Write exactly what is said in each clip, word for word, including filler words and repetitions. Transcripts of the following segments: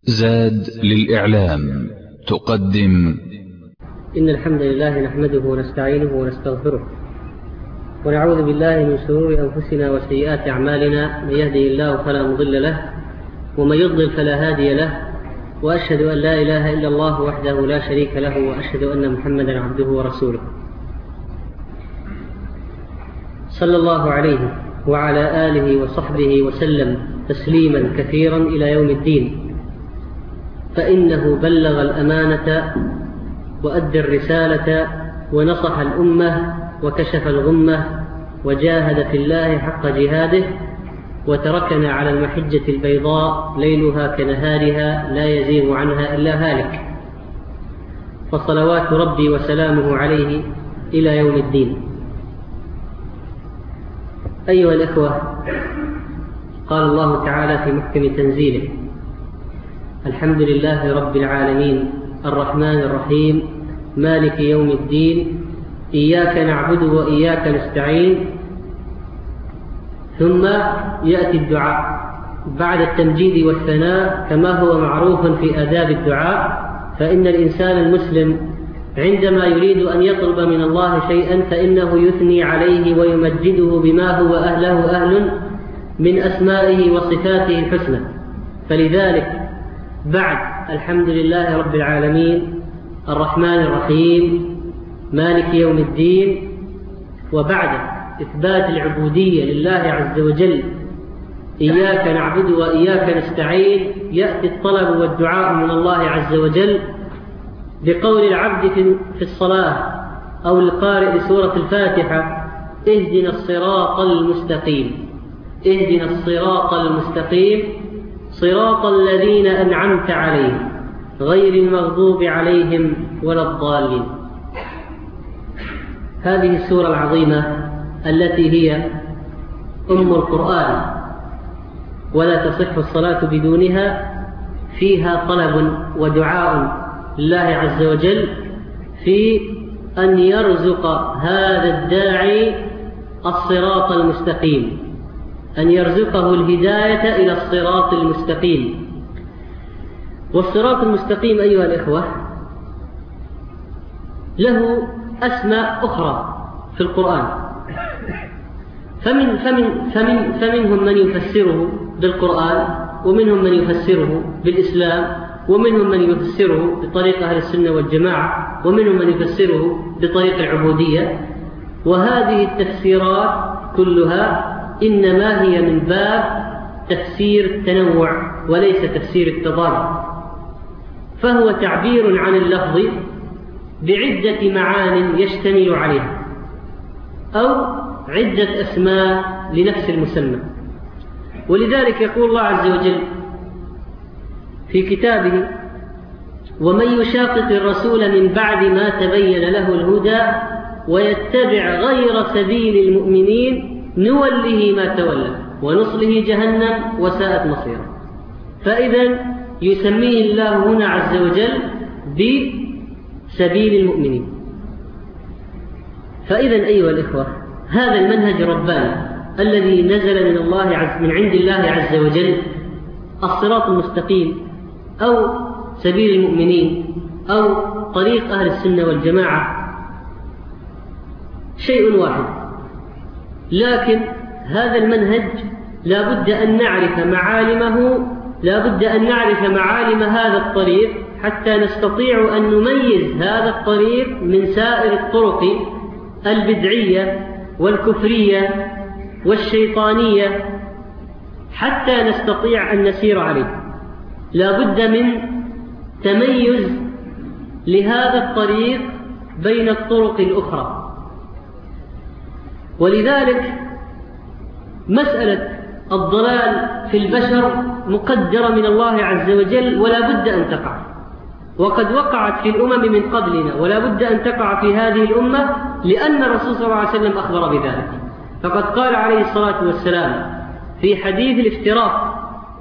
زاد للإعلام تقدم. إن الحمد لله نحمده ونستعينه ونستغفره ونعوذ بالله من شرور أنفسنا وسيئات أعمالنا، من يهده الله فلا مضل له ومن يضلل فلا هادي له، وأشهد أن لا إله إلا الله وحده لا شريك له، وأشهد أن محمدا عبده ورسوله صلى الله عليه وعلى آله وصحبه وسلم تسليما كثيرا إلى يوم الدين. فإنه بلغ الأمانة وأدى الرسالة ونصح الأمة وكشف الغمة وجاهد في الله حق جهاده، وتركنا على المحجة البيضاء ليلها كنهارها لا يزيغ عنها إلا هالك، فصلوات ربي وسلامه عليه إلى يوم الدين. أيها الإخوة، قال الله تعالى في محكم تنزيله: الحمد لله رب العالمين الرحمن الرحيم مالك يوم الدين، إياك نعبد وإياك نستعين. ثم يأتي الدعاء بعد التمجيد والثناء كما هو معروف في آداب الدعاء. فإن الإنسان المسلم عندما يريد أن يطلب من الله شيئا فإنه يثني عليه ويمجده بما هو أهله أهل من أسمائه وصفاته الحسنى. فلذلك بعد الحمد لله رب العالمين الرحمن الرحيم مالك يوم الدين، وبعد إثبات العبودية لله عز وجل إياك نعبد وإياك نستعين، يأتي الطلب والدعاء من الله عز وجل بقول العبد في الصلاة أو القارئ لسورة الفاتحة: اهدنا الصراط المستقيم، اهدنا الصراط المستقيم صراط الذين أنعمت عليهم غير المغضوب عليهم ولا الضالين. هذه السورة العظيمة التي هي أم القرآن ولا تصح الصلاة بدونها، فيها طلب ودعاء لله عز وجل في أن يرزق هذا الداعي الصراط المستقيم، أن يرزقه الهداية إلى الصراط المستقيم. والصراط المستقيم أيها الإخوة له أسماء أخرى في القرآن، فمن فمن فمن فمنهم من يفسره بالقرآن، ومنهم من يفسره بالإسلام، ومنهم من يفسره بطريق أهل السنة والجماعة، ومنهم من يفسره بطريق العبودية. وهذه التفسيرات كلها إنما هي من باب تفسير التنوع وليس تفسير التضاد، فهو تعبير عن اللفظ بعدة معان يشتمل عليها، أو عدة أسماء لنفس المسمى. ولذلك يقول الله عز وجل في كتابه: ومن يشاقق الرسول من بعد ما تبين له الهدى ويتبع غير سبيل المؤمنين نوله ما تولى ونصله جهنم وساءت مصيرا. فإذا يسميه الله هنا عز وجل بسبيل المؤمنين. فإذا أيها الإخوة، هذا المنهج الرباني الذي نزل من الله عز من عند الله عز وجل، الصراط المستقيم أو سبيل المؤمنين أو طريق أهل السنة والجماعة، شيء واحد، لكن هذا المنهج لا بد أن نعرف معالمه، لا بد أن نعرف معالم هذا الطريق حتى نستطيع أن نميز هذا الطريق من سائر الطرق البدعية والكفرية والشيطانية، حتى نستطيع أن نسير عليه. لا بد من تميز لهذا الطريق بين الطرق الأخرى. ولذلك مسألة الضلال في البشر مقدرة من الله عز وجل ولا بد أن تقع، وقد وقعت في الأمم من قبلنا ولا بد أن تقع في هذه الأمة، لأن الرسول صلى الله عليه وسلم أخبر بذلك. فقد قال عليه الصلاة والسلام في حديث الافتراق: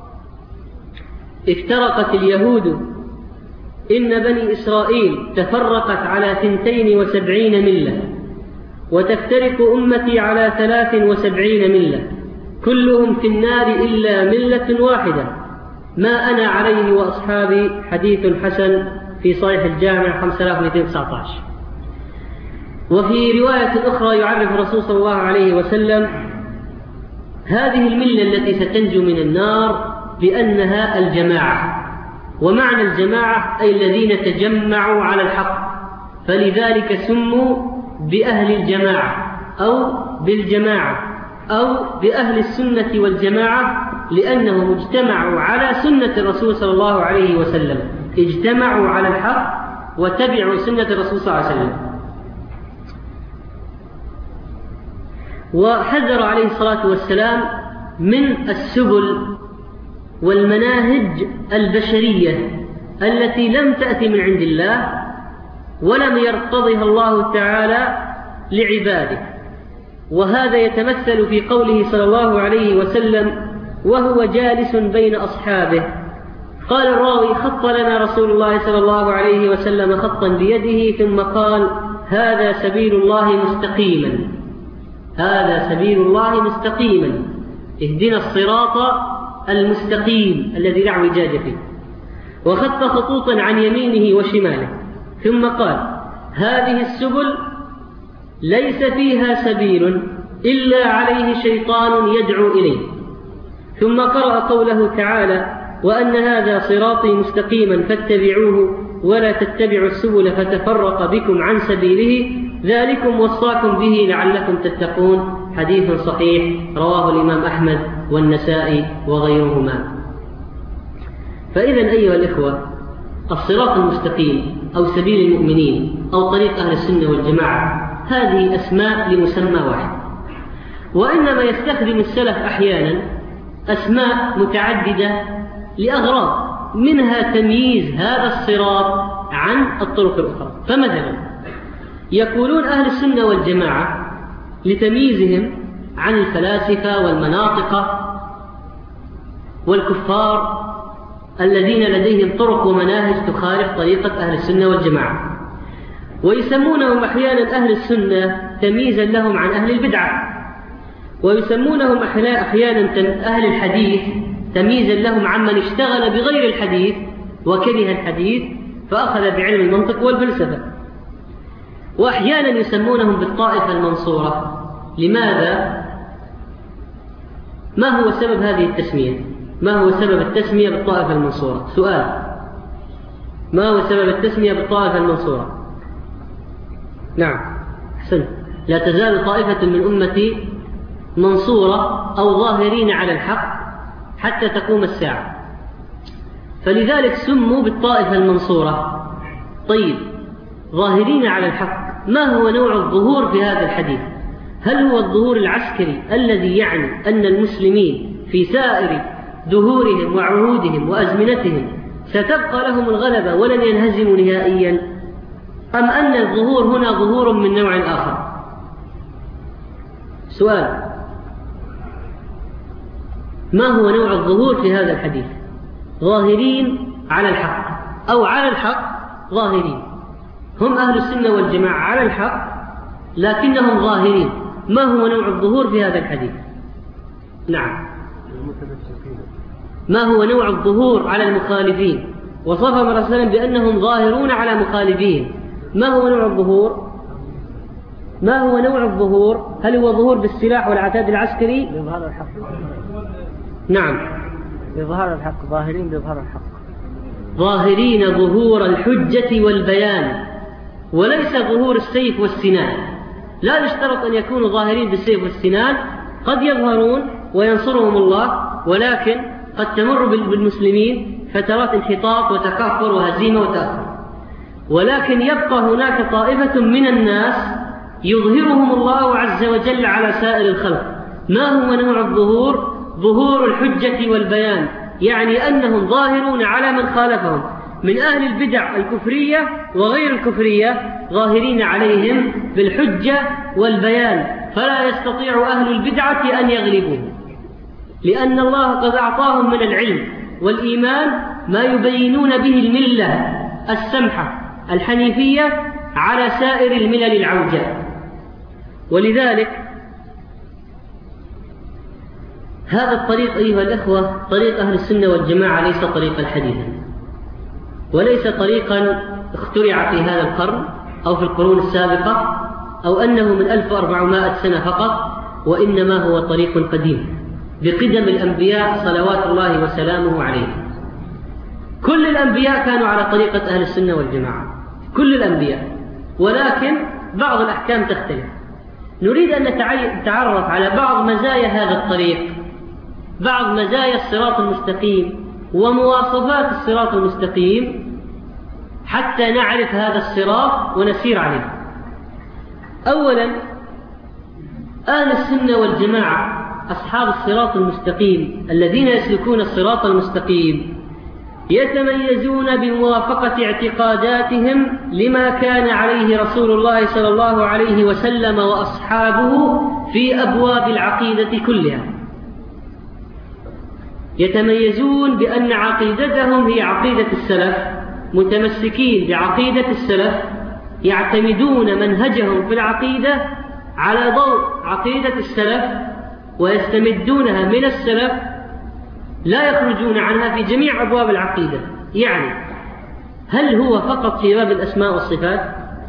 افترقت اليهود إن بني إسرائيل تفرقت على ثنتين وسبعين ملة، وتفترق أمتي على ثلاث وسبعين ملة، كلهم في النار إلا ملة واحدة ما أنا عليه وأصحابي حديث حسن في صحيح الجامع خمسة آلاف ومئتين وتسعة عشر. وفي رواية أخرى يعرف الرسول صلى الله عليه وسلم هذه الملة التي ستنجو من النار بأنها الجماعة، ومعنى الجماعة أي الذين تجمعوا على الحق، فلذلك سموا بأهل الجماعة أو بالجماعة أو بأهل السنة والجماعة، لأنهم اجتمعوا على سنة الرسول صلى الله عليه وسلم، اجتمعوا على الحق وتبعوا سنة الرسول صلى الله عليه وسلم. وحذر عليه الصلاة والسلام من السبل والمناهج البشرية التي لم تأتي من عند الله ولم يرتضها الله تعالى لعباده، وهذا يتمثل في قوله صلى الله عليه وسلم وهو جالس بين أصحابه، قال الراوي: خط لنا رسول الله صلى الله عليه وسلم خطا بيده ثم قال: هذا سبيل الله مستقيما، هذا سبيل الله مستقيما، اهدنا الصراط المستقيم الذي لا اعوجاج فيه، وخط خطوطا عن يمينه وشماله، ثم قال: هذه السبل ليس فيها سبيل إلا عليه شيطان يدعو إليه، ثم قرأ قوله تعالى: وأن هذا صراطي مستقيما فاتبعوه ولا تتبعوا السبل فتفرق بكم عن سبيله ذلكم وصاكم به لعلكم تتقون، حديث صحيح رواه الإمام أحمد والنسائي وغيرهما. فإذا أيها الإخوة، الصراط المستقيم أو سبيل المؤمنين أو طريق أهل السنة والجماعة هذه أسماء لمسمى واحد، وإنما يستخدم السلف أحيانا أسماء متعددة لأغراض، منها تمييز هذا الصراط عن الطرق الأخرى. فمثلا يقولون أهل السنة والجماعة لتمييزهم عن الفلاسفة والمناطق والكفار الذين لديهم طرق ومناهج تخالف طريقة أهل السنة والجماعة، ويسمونهم أحيانا أهل السنة تمييزا لهم عن أهل البدعة، ويسمونهم أحيانا أهل الحديث تمييزا لهم عمن اشتغل بغير الحديث وكره الحديث فأخذ بعلم المنطق والفلسفة، وأحيانا يسمونهم بالطائفة المنصورة. لماذا؟ ما هو سبب هذه التسمية؟ ما هو سبب التسمية بالطائفة المنصورة؟ سؤال: ما هو سبب التسمية بالطائفة المنصورة؟ نعم، أحسنت. لا تزال طائفة من أمتي منصورة أو ظاهرين على الحق حتى تقوم الساعة، فلذلك سموا بالطائفة المنصورة. طيب، ظاهرين على الحق، ما هو نوع الظهور في هذا الحديث؟ هل هو الظهور العسكري الذي يعني أن المسلمين في سائر دهورهم وعهودهم وأزمنتهم ستبقى لهم الغلبة ولن ينهزموا نهائيا، أم أن الظهور هنا ظهور من نوع آخر؟ سؤال: ما هو نوع الظهور في هذا الحديث؟ ظاهرين على الحق أو على الحق ظاهرين، هم أهل السنة والجماعة على الحق لكنهم ظاهرين، ما هو نوع الظهور في هذا الحديث؟ نعم، ما هو نوع الظهور على المخالفين؟ وصفهم الرسول صلى الله عليه وسلم بأنهم ظاهرون على مخالفين، ما هو نوع الظهور؟ ما هو نوع الظهور؟ هل هو ظهور بالسلاح والعتاد العسكري؟ بإظهار الحق. نعم، بإظهار الحق، ظاهرين بإظهار الحق، ظاهرين ظهور الحجة والبيان، وليس ظهور السيف والسنان. لا يشترط أن يكونوا ظاهرين بالسيف والسنان، قد يظهرون وينصرهم الله، ولكن قد تمر بالمسلمين فترات انحطاط وتكافر وهزيمة وتأخر، ولكن يبقى هناك طائفة من الناس يظهرهم الله عز وجل على سائر الخلق. ما هو نوع الظهور؟ ظهور الحجة والبيان، يعني أنهم ظاهرون على من خالفهم من أهل البدع الكفرية وغير الكفرية، ظاهرين عليهم بالحجة والبيان، فلا يستطيع أهل البدعة أن يغلبوهم، لأن الله قد أعطاهم من العلم والإيمان ما يبينون به الملة السمحة الحنيفية على سائر الملل العوجاء. ولذلك هذا الطريق أيها الأخوة طريق أهل السنة والجماعة، ليس طريقا حديثا، وليس طريقا اخترع في هذا القرن أو في القرون السابقة، أو أنه من ألف وأربعمائة سنة فقط، وإنما هو طريق قديم بقدم الأنبياء صلوات الله وسلامه عليهم. كل الأنبياء كانوا على طريقة أهل السنة والجماعة، كل الأنبياء، ولكن بعض الأحكام تختلف. نريد أن نتعرف على بعض مزايا هذا الطريق، بعض مزايا الصراط المستقيم ومواصفات الصراط المستقيم، حتى نعرف هذا الصراط ونسير عليه. أولا، أهل السنة والجماعة أصحاب الصراط المستقيم الذين يسلكون الصراط المستقيم يتميزون بموافقة اعتقاداتهم لما كان عليه رسول الله صلى الله عليه وسلم وأصحابه في أبواب العقيدة كلها. يتميزون بأن عقيدتهم هي عقيدة السلف، متمسكين بعقيدة السلف، يعتمدون منهجهم في العقيدة على ضوء عقيدة السلف، ويستمدونها من السلف، لا يخرجون عنها في جميع أبواب العقيدة. يعني هل هو فقط في باب الأسماء والصفات؟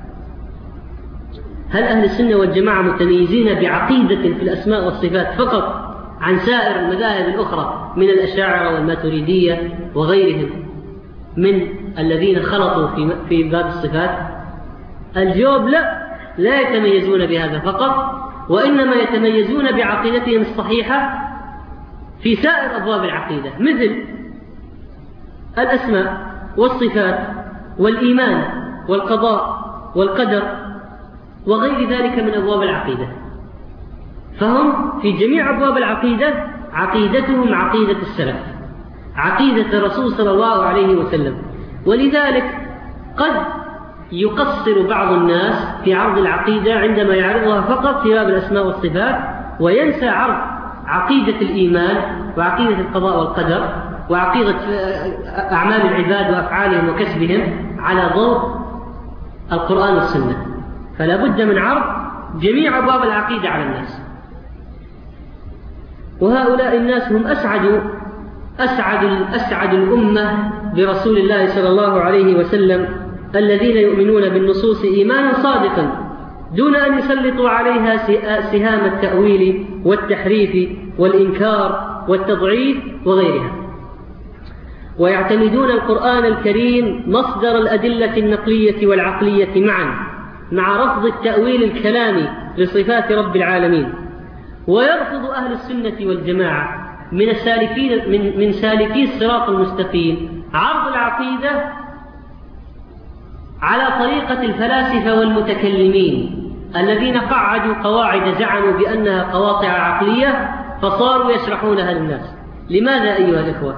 هل أهل السنة والجماعة متميزين بعقيدة في الأسماء والصفات فقط عن سائر المذاهب الأخرى من الأشاعرة والماتريدية وغيرهم من الذين خلطوا في في باب الصفات؟ الجواب لا، لا يتميزون بهذا فقط، وإنما يتميزون بعقيدتهم الصحيحة في سائر أبواب العقيدة، مثل الأسماء والصفات والإيمان والقضاء والقدر وغير ذلك من أبواب العقيدة. فهم في جميع أبواب العقيدة عقيدتهم عقيدة السلف، عقيدة الرسول صلى الله عليه وسلم. ولذلك قد يقصر بعض الناس في عرض العقيدة عندما يعرضها فقط في باب الأسماء والصفات، وينسى عرض عقيدة الإيمان وعقيدة القضاء والقدر وعقيدة أعمال العباد وأفعالهم وكسبهم على ضوء القرآن والسنة. فلا بد من عرض جميع أبواب العقيدة على الناس. وهؤلاء الناس هم أسعد أسعد أسعد الأمة برسول الله صلى الله عليه وسلم، الذين يؤمنون بالنصوص إيمانا صادقا دون أن يسلطوا عليها سهام التأويل والتحريف والإنكار والتضعيف وغيرها، ويعتمدون القرآن الكريم مصدر الأدلة النقلية والعقلية معا، مع رفض التأويل الكلامي لصفات رب العالمين. ويرفض أهل السنة والجماعة من السالكين من من سالكي الصراط المستقيم عرض العقيدة على طريقة الفلاسفة والمتكلمين الذين قعدوا قواعد زعموا بأنها قواطع عقلية فصاروا يشرحونها للناس. لماذا أيها الإخوة؟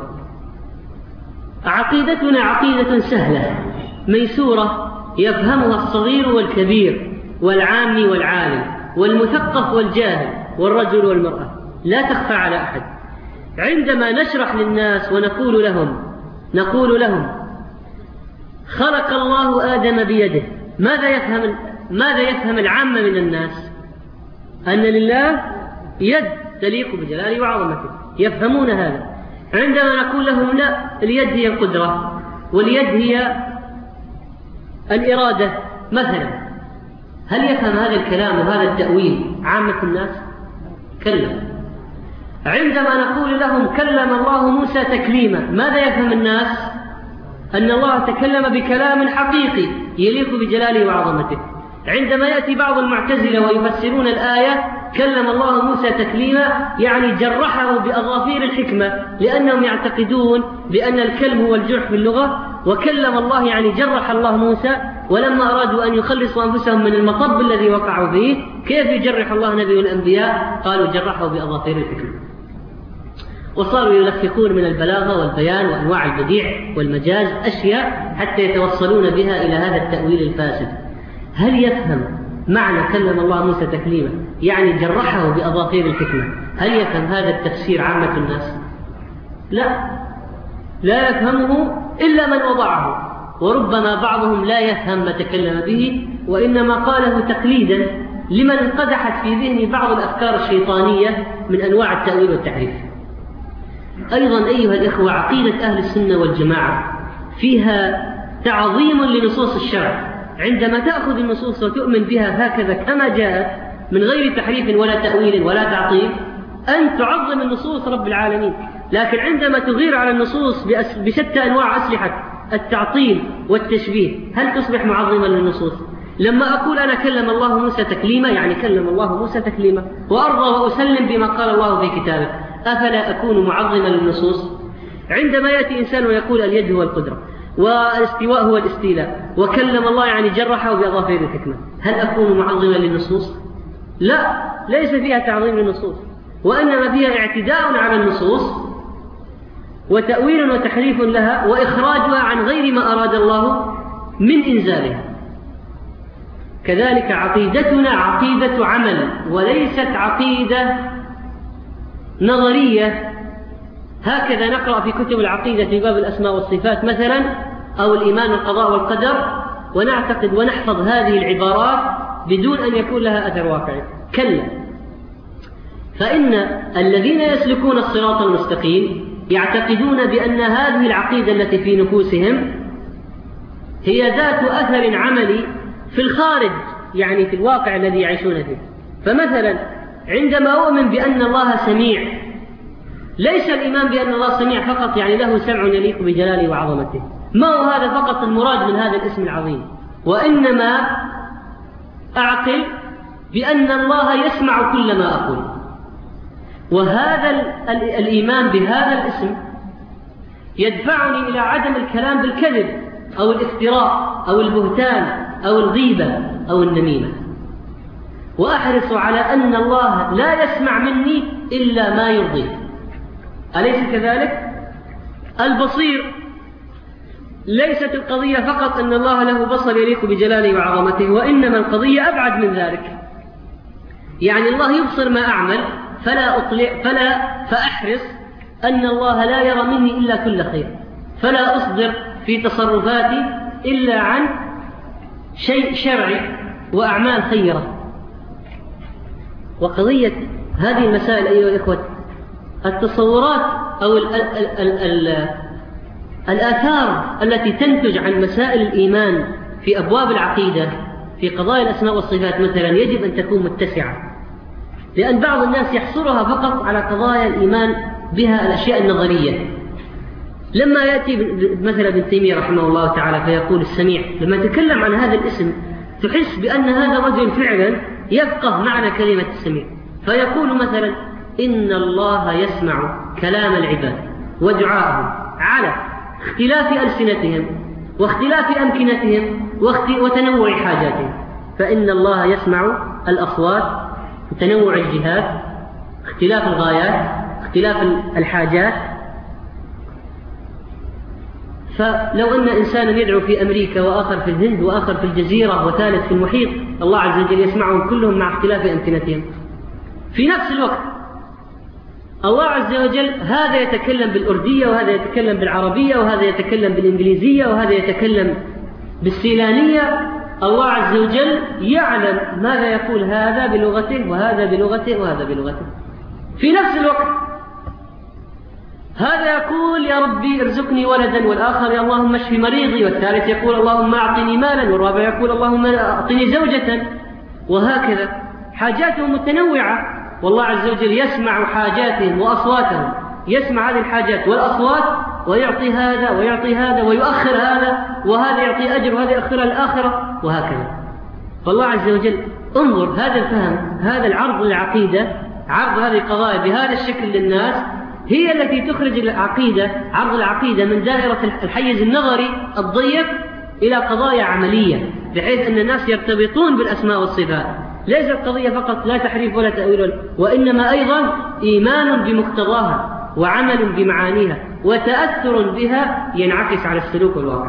عقيدتنا عقيدة سهلة ميسورة يفهمها الصغير والكبير والعام والعالم والمثقف والجاهل والرجل والمرأة، لا تخفى على أحد. عندما نشرح للناس ونقول لهم نقول لهم خلق الله آدم بيده، ماذا يفهم ماذا يفهم العامة من الناس؟ أن لله يد تليق بجلاله وعظمته، يفهمون هذا. عندما نقول لهم لا، اليد هي القدرة واليد هي الإرادة مثلا، هل يفهم هذا الكلام وهذا التأويل عامة الناس؟ كلا. عندما نقول لهم كلم الله موسى تكليما، ماذا يفهم الناس؟ أن الله تكلم بكلام حقيقي يليق بجلاله وعظمته. عندما يأتي بعض المعتزلة ويفسرون الآية كلم الله موسى تكليما، يعني جرحه بأظافير الحكمة، لأنهم يعتقدون بأن الكلم هو الجرح في اللغة، وكلم الله يعني جرح الله موسى. ولما أرادوا أن يخلصوا أنفسهم من المطب الذي وقعوا فيه، كيف يجرح الله نبي الأنبياء؟ قالوا جرحه بأظافير الحكمة. وصاروا يلفقون من البلاغة والبيان وأنواع البديع والمجاز أشياء حتى يتوصلون بها إلى هذا التأويل الفاسد. هل يفهم معنى كلم الله موسى تكليما يعني جرحه بأظافير الحكمة؟ هل يفهم هذا التفسير عامة الناس؟ لا، لا يفهمه إلا من وضعه، وربما بعضهم لا يفهم ما تكلم به، وإنما قاله تقليدا لمن انقدحت في ذهن بعض الأفكار الشيطانية من أنواع التأويل والتحريف. أيضا أيها الإخوة، عقيدة أهل السنة والجماعة فيها تعظيم لنصوص الشرع. عندما تأخذ النصوص وتؤمن بها هكذا كما جاءت من غير تحريف ولا تأويل ولا تعطيل، أن تعظم النصوص رب العالمين. لكن عندما تغير على النصوص بشتى أنواع أسلحة التعطيل والتشبيه، هل تصبح معظما للنصوص؟ لما أقول أنا كلم الله موسى تكليما، يعني كلم الله موسى تكليما، وأرضى وأسلم بما قال الله في كتابه، أفلا أكون معظما للنصوص؟ عندما يأتي إنسان ويقول اليد هو القدرة والاستواء هو الاستيلاء وكلم الله يعني جرحه بأظافر الحكمة، هل أكون معظما للنصوص؟ لا، ليس فيها تعظيم للنصوص، وإنما فيها اعتداء على النصوص وتأويل وتحريف لها وإخراجها عن غير ما أراد الله من إنزالها. كذلك عقيدتنا عقيدة عمل وليست عقيدة نظرية. هكذا نقرأ في كتب العقيدة في باب الأسماء والصفات مثلا، أو الإيمان والقضاء والقدر، ونعتقد ونحفظ هذه العبارات بدون أن يكون لها أثر واقعي. كلا، فإن الذين يسلكون الصراط المستقيم يعتقدون بأن هذه العقيدة التي في نفوسهم هي ذات أثر عملي في الخارج، يعني في الواقع الذي يعيشون فيه. فمثلا عندما أؤمن بأن الله سميع، ليس الإيمان بأن الله سميع فقط يعني له سمع يليق بجلاله وعظمته، ما هو هذا فقط المراد من هذا الاسم العظيم، وإنما أعقل بأن الله يسمع كل ما أقول. وهذا الإيمان بهذا الاسم يدفعني إلى عدم الكلام بالكذب أو الافتراء أو البهتان أو الغيبة أو النميمة، وأحرص على أن الله لا يسمع مني إلا ما يرضيه. أليس كذلك؟ البصير ليست القضية فقط أن الله له بصر يليق بجلاله وعظمته، وإنما القضية أبعد من ذلك. يعني الله يبصر ما أعمل فلا أطلع فلا فأحرص أن الله لا يرى مني إلا كل خير، فلا أصدر في تصرفاتي إلا عن شيء شرعي وأعمال خيرة. وقضية هذه المسائل أيها الإخوة، التصورات أو ال ال ال ال الآثار التي تنتج عن مسائل الإيمان في أبواب العقيدة في قضايا الأسماء والصفات مثلا يجب أن تكون متسعة، لأن بعض الناس يحصرها فقط على قضايا الإيمان بها الأشياء النظرية. لما يأتي مثلا ابن تيمية رحمه الله تعالى فيقول السميع، لما يتكلم عن هذا الاسم تحس بأن هذا الرجل فعلا يفقه معنى كلمة السميع، فيقول مثلا إن الله يسمع كلام العباد ودعاءهم على اختلاف ألسنتهم واختلاف أمكنتهم وتنوع حاجاتهم، فإن الله يسمع الأصوات، تنوع الجهات، اختلاف الغايات، اختلاف الحاجات. فلو أن إنسانا يدعو في أمريكا وآخر في الهند وآخر في الجزيرة وثالث في المحيط، الله عز وجل يسمعهم كلهم مع اختلاف أمكنتهم في نفس الوقت. الله عز وجل هذا يتكلم بالأردية وهذا يتكلم بالعربية وهذا يتكلم بالإنجليزية وهذا يتكلم بالسيلانية. الله عز وجل يعلم ماذا يقول هذا بلغته وهذا بلغته وهذا بلغته في نفس الوقت. هذا يقول يا ربي ارزقني ولدا، والآخر يا اللهم اشف مريضي، والثالث يقول اللهم أعطني مالا، والرابع يقول اللهم أعطني زوجة، وهكذا حاجاتهم متنوعة. والله عز وجل يسمع حاجاتهم وأصواتهم، يسمع هذه الحاجات والأصوات ويعطي هذا ويعطي هذا ويؤخر هذا، وهذا يعطي أجر وهذا يؤخر الآخرة، وهكذا. فالله عز وجل انظر هذا الفهم، هذا العرض للعقيدة، عرض هذه القضايا بهذا الشكل للناس هي التي تخرج العقيدة، عرض العقيدة من دائرة الحيز النظري الضيق إلى قضايا عملية، بحيث أن الناس يرتبطون بالأسماء والصفات. ليس القضية فقط لا تحريف ولا تأويل، وإنما أيضا إيمان بمقتضاها وعمل بمعانيها وتأثر بها ينعكس على السلوك والواقع.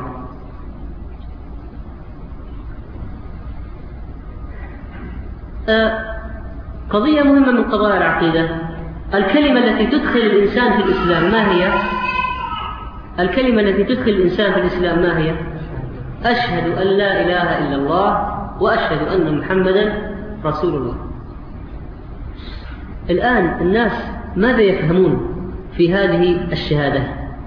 آه قضية مهمة من قضايا العقيدة، الكلمة التي تدخل الإنسان في الإسلام ما هي؟ الكلمة التي تدخل الإنسان في الإسلام ما هي؟ أشهد أن لا إله إلا الله وأشهد أن محمدا رسول الله. الآن الناس ماذا يفهمون؟ في هذه الشهادة.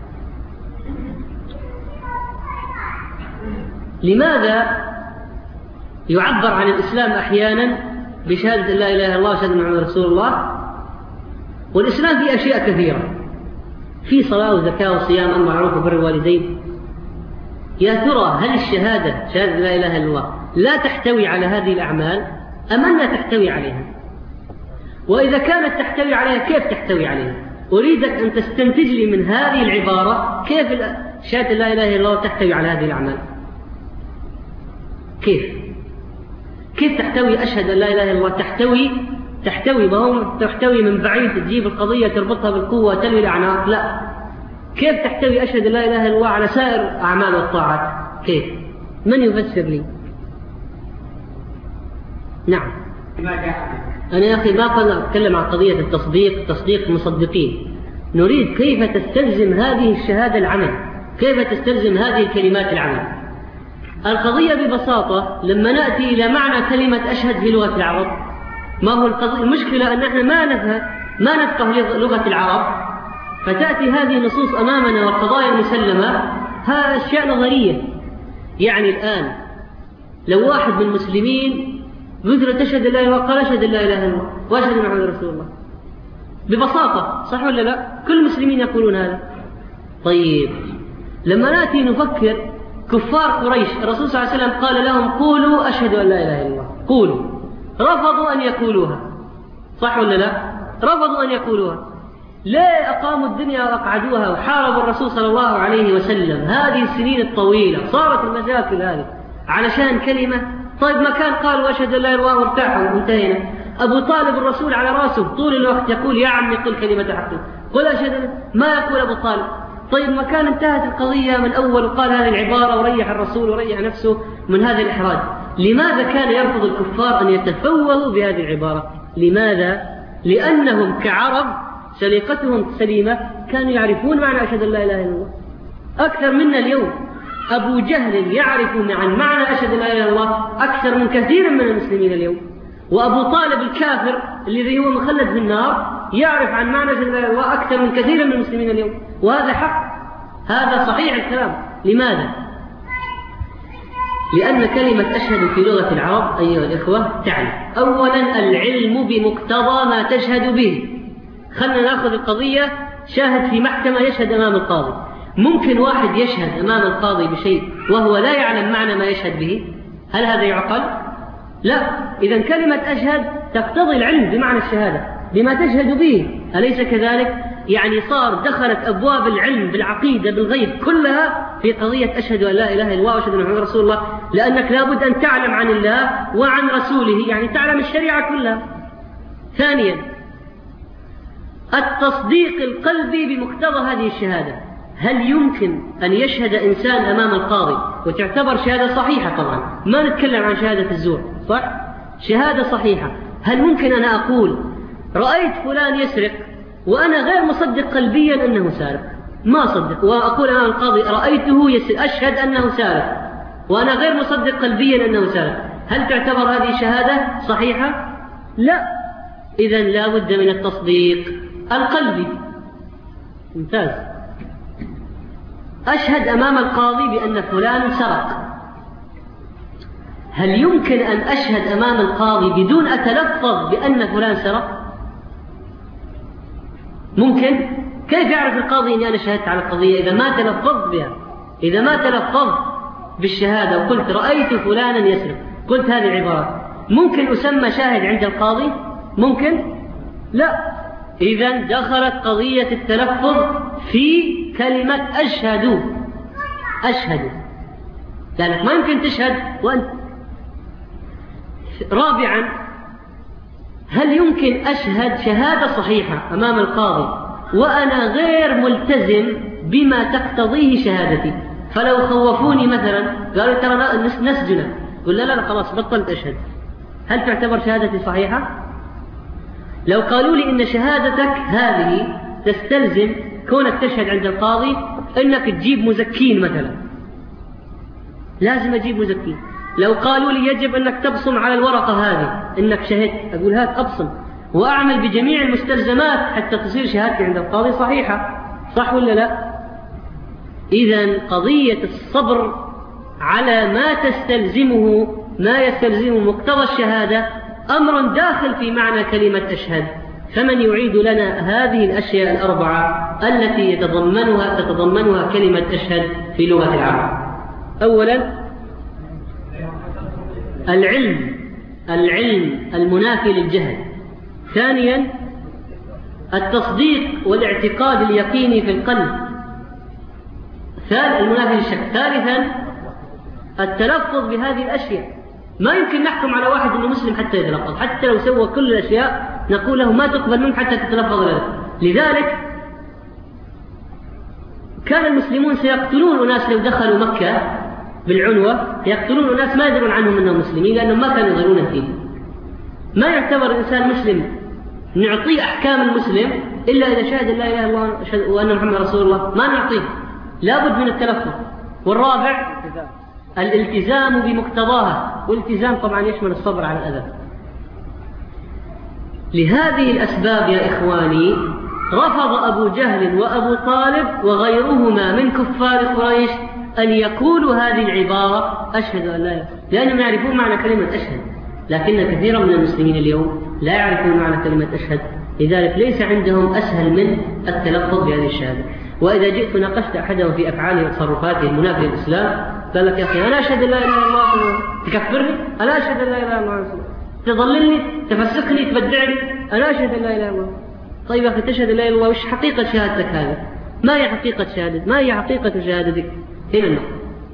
لماذا يعبر عن الإسلام أحيانا بشهادة لا إله إلا الله وشهادة محمد رسول الله؟ والإسلام فيه أشياء كثيرة، في صلاة وزكاة وصيام أمر معروف وبر الوالدين. يا ترى هل الشهادة شهادة لا إله إلا الله لا تحتوي على هذه الأعمال أم أنها تحتوي عليها؟ وإذا كانت تحتوي عليها كيف تحتوي عليها؟ أريدك أن تستنتج لي من هذه العبارة كيف شهادة لا إله إلا الله تحتوي على هذه الأعمال. كيف كيف تحتوي أشهد أن لا إله إلا الله؟ تحتوي تحتوي ما هو تحتوي من بعيد تجيب القضية تربطها بالقوة تلوي الأعناق، لا. كيف تحتوي أشهد أن لا إله إلا الله على سائر أعمال والطاعات؟ كيف؟ من يفسر لي؟ نعم. أنا يا أخي ما قد أتكلم عن قضية التصديق، تصديق المصدقين. نريد كيف تستلزم هذه الشهادة العمل، كيف تستلزم هذه الكلمات العمل. القضية ببساطة لما نأتي إلى معنى كلمة أشهد في لغة العرب، ما هو القضية؟ المشكلة أن احنا ما نفهم ما نفقه لغة العرب، فتأتي هذه النصوص أمامنا والقضايا المسلمة ها أشياء نظرية. يعني الآن لو واحد من المسلمين مثل تشهد لا إله إلا الله قال أشهد لا إله إلا الله وأشهد أن محمدا رسول الله ببساطة، صح ولا لا؟ كل المسلمين يقولون هذا. طيب لما نأتي نفكر كفار قريش، الرسول صلى الله عليه وسلم قال لهم قولوا أشهد أن لا إله إلا الله، قولوا. رفضوا أن يقولوها، صح ولا لا؟ رفضوا أن يقولوها. لا أقاموا الدنيا وأقعدوها وحاربوا الرسول صلى الله عليه وسلم هذه السنين الطويلة، صارت المشاكل هذه علشان كلمة. طيب ما كان قالوا أشهد أن لا إله إلا الله وارتاحوا وانتهينا. أبو طالب الرسول على رأسه طول الوقت يقول يا عمي قل كلمة حق، قل أشهد، ما يقول أبو طالب. طيب ما كان انتهت القضية من أول وقال هذه العبارة وريح الرسول وريح نفسه من هذا الإحراج. لماذا كان يرفض الكفار أن يتفوهوا بهذه العبارة؟ لماذا؟ لأنهم كعرب سليقتهم سليمة، كانوا يعرفون معنى أشهد أن لا إله إلا الله أكثر منا اليوم. أبو جهل يعرف عن معنى أشهد أن لا إله إلا الله أكثر من كثير من المسلمين اليوم. وأبو طالب الكافر الذي هو مخلد في النار يعرف عن معنى أشهد أن لا إله إلا الله أكثر من كثير من المسلمين اليوم، وهذا حق، هذا صحيح الكلام. لماذا؟ لأن كلمة أشهد في لغة العرب أيها الإخوة تعني أولا العلم بمقتضى ما تشهد به. خلنا نأخذ القضية شاهد في محكمة يشهد أمام القاضي. ممكن واحد يشهد أمام القاضي بشيء وهو لا يعلم معنى ما يشهد به؟ هل هذا يعقل؟ لا. إذن كلمة أشهد تقتضي العلم بمعنى الشهادة بما تشهد به، أليس كذلك؟ يعني صار دخلت أبواب العلم بالعقيدة بالغيب كلها في قضية أشهد أن لا إله إلا الله وأشهد أن محمدا رسول الله، لأنك لابد أن تعلم عن الله وعن رسوله، يعني تعلم الشريعة كلها. ثانيا التصديق القلبي بمقتضى هذه الشهادة. هل يمكن أن يشهد إنسان أمام القاضي وتعتبر شهادة صحيحة؟ طبعا ما نتكلم عن شهادة الزور، صح؟ شهادة صحيحة. هل ممكن أنا أقول رأيت فلان يسرق وأنا غير مصدق قلبيا أنه سارق؟ ما صدق، وأقول أمام القاضي رأيته يسرق أشهد أنه سارق وأنا غير مصدق قلبيا أنه سارق، هل تعتبر هذه شهادة صحيحة؟ لا. إذن لا بد من التصديق القلبي. ممتاز. أشهد أمام القاضي بأن فلان سرق، هل يمكن أن أشهد أمام القاضي بدون أتلفظ بأن فلان سرق؟ ممكن؟ كيف يعرف القاضي أني أنا شهدت على القضية إذا ما تلفظت بها؟ إذا ما تلفظت بالشهادة وقلت رأيت فلانا يسرق، قلت هذه العبارة، ممكن أسمى شاهد عند القاضي؟ ممكن؟ لا. إذن دخلت قضية التلفظ في كلمة أشهد. أشهد لأنك ما يمكن تشهد وأنت. رابعا هل يمكن أشهد شهادة صحيحة أمام القاضي وأنا غير ملتزم بما تقتضيه شهادتي؟ فلو خوفوني مثلا قالوا ترى نسجنا، قل لا لا خلاص بطلت أشهد، هل تعتبر شهادتي صحيحة؟ لو قالوا لي إن شهادتك هذه تستلزم كونك تشهد عند القاضي إنك تجيب مزكين مثلا، لازم أجيب مزكين. لو قالوا لي يجب أنك تبصم على الورقة هذه إنك شهدت، أقول هات أبصم. وأعمل بجميع المستلزمات حتى تصير شهادتي عند القاضي صحيحة. صح ولا لا؟ إذن قضية الصبر على ما تستلزمه ما يستلزم مقتضى الشهادة أمر داخل في معنى كلمة أشهد. فمن يعيد لنا هذه الأشياء الأربعة التي يتضمنها تتضمنها كلمة أشهد في لغة العرب؟ أولا العلم العلم المنافي للجهل. ثانيا التصديق والاعتقاد اليقيني في القلب المنافي للشك. ثالثا التلفظ بهذه الأشياء. ما يمكن نحكم على واحد أنه مسلم حتى يتلفظ، حتى لو سوى كل الأشياء نقول له ما تقبل منه حتى تتلفظ له. لذلك كان المسلمون سيقتلون أناس لو دخلوا مكة بالعنوة، يقتلون أناس ما يدرون عنهم أنهم مسلمين لأنهم ما كانوا يظهرون الدين. ما يعتبر الإنسان مسلم نعطيه أحكام المسلم إلا إذا شهد لا إله إلا الله وأن محمد رسول الله، ما نعطيه، لابد من التلفظ. والرابع الالتزام بمقتضاها، والالتزام طبعا يشمل الصبر على الأذى. لهذه الأسباب يا إخواني رفض أبو جهل وأبو طالب وغيرهما من كفار قريش أن يقولوا هذه العبارة أشهد أن لا إله، لأنهم يعرفون معنى كلمة أشهد، لكن كثيرا من المسلمين اليوم لا يعرفون معنى كلمة أشهد، لذلك ليس عندهم أسهل من التلفظ بهذه الشهادة. وإذا جئت ناقشت أحدهم في أفعاله وتصرفاته المنافية للإسلام قال لك يا أخي أنا أشهد أن لا إله إلا الله، تكفرني؟ أنا أشهد أن لا إله إلا الله، تضللني، تفسقني، تبدعني، أنا أشهد أن لا إله إلا الله. طيب يا أخي تشهد أن لا إله إلا الله، وش حقيقة شهادتك هذا؟ ما هي حقيقة شهادتك؟ ما هي حقيقة شهادتك؟ هنا النقطة.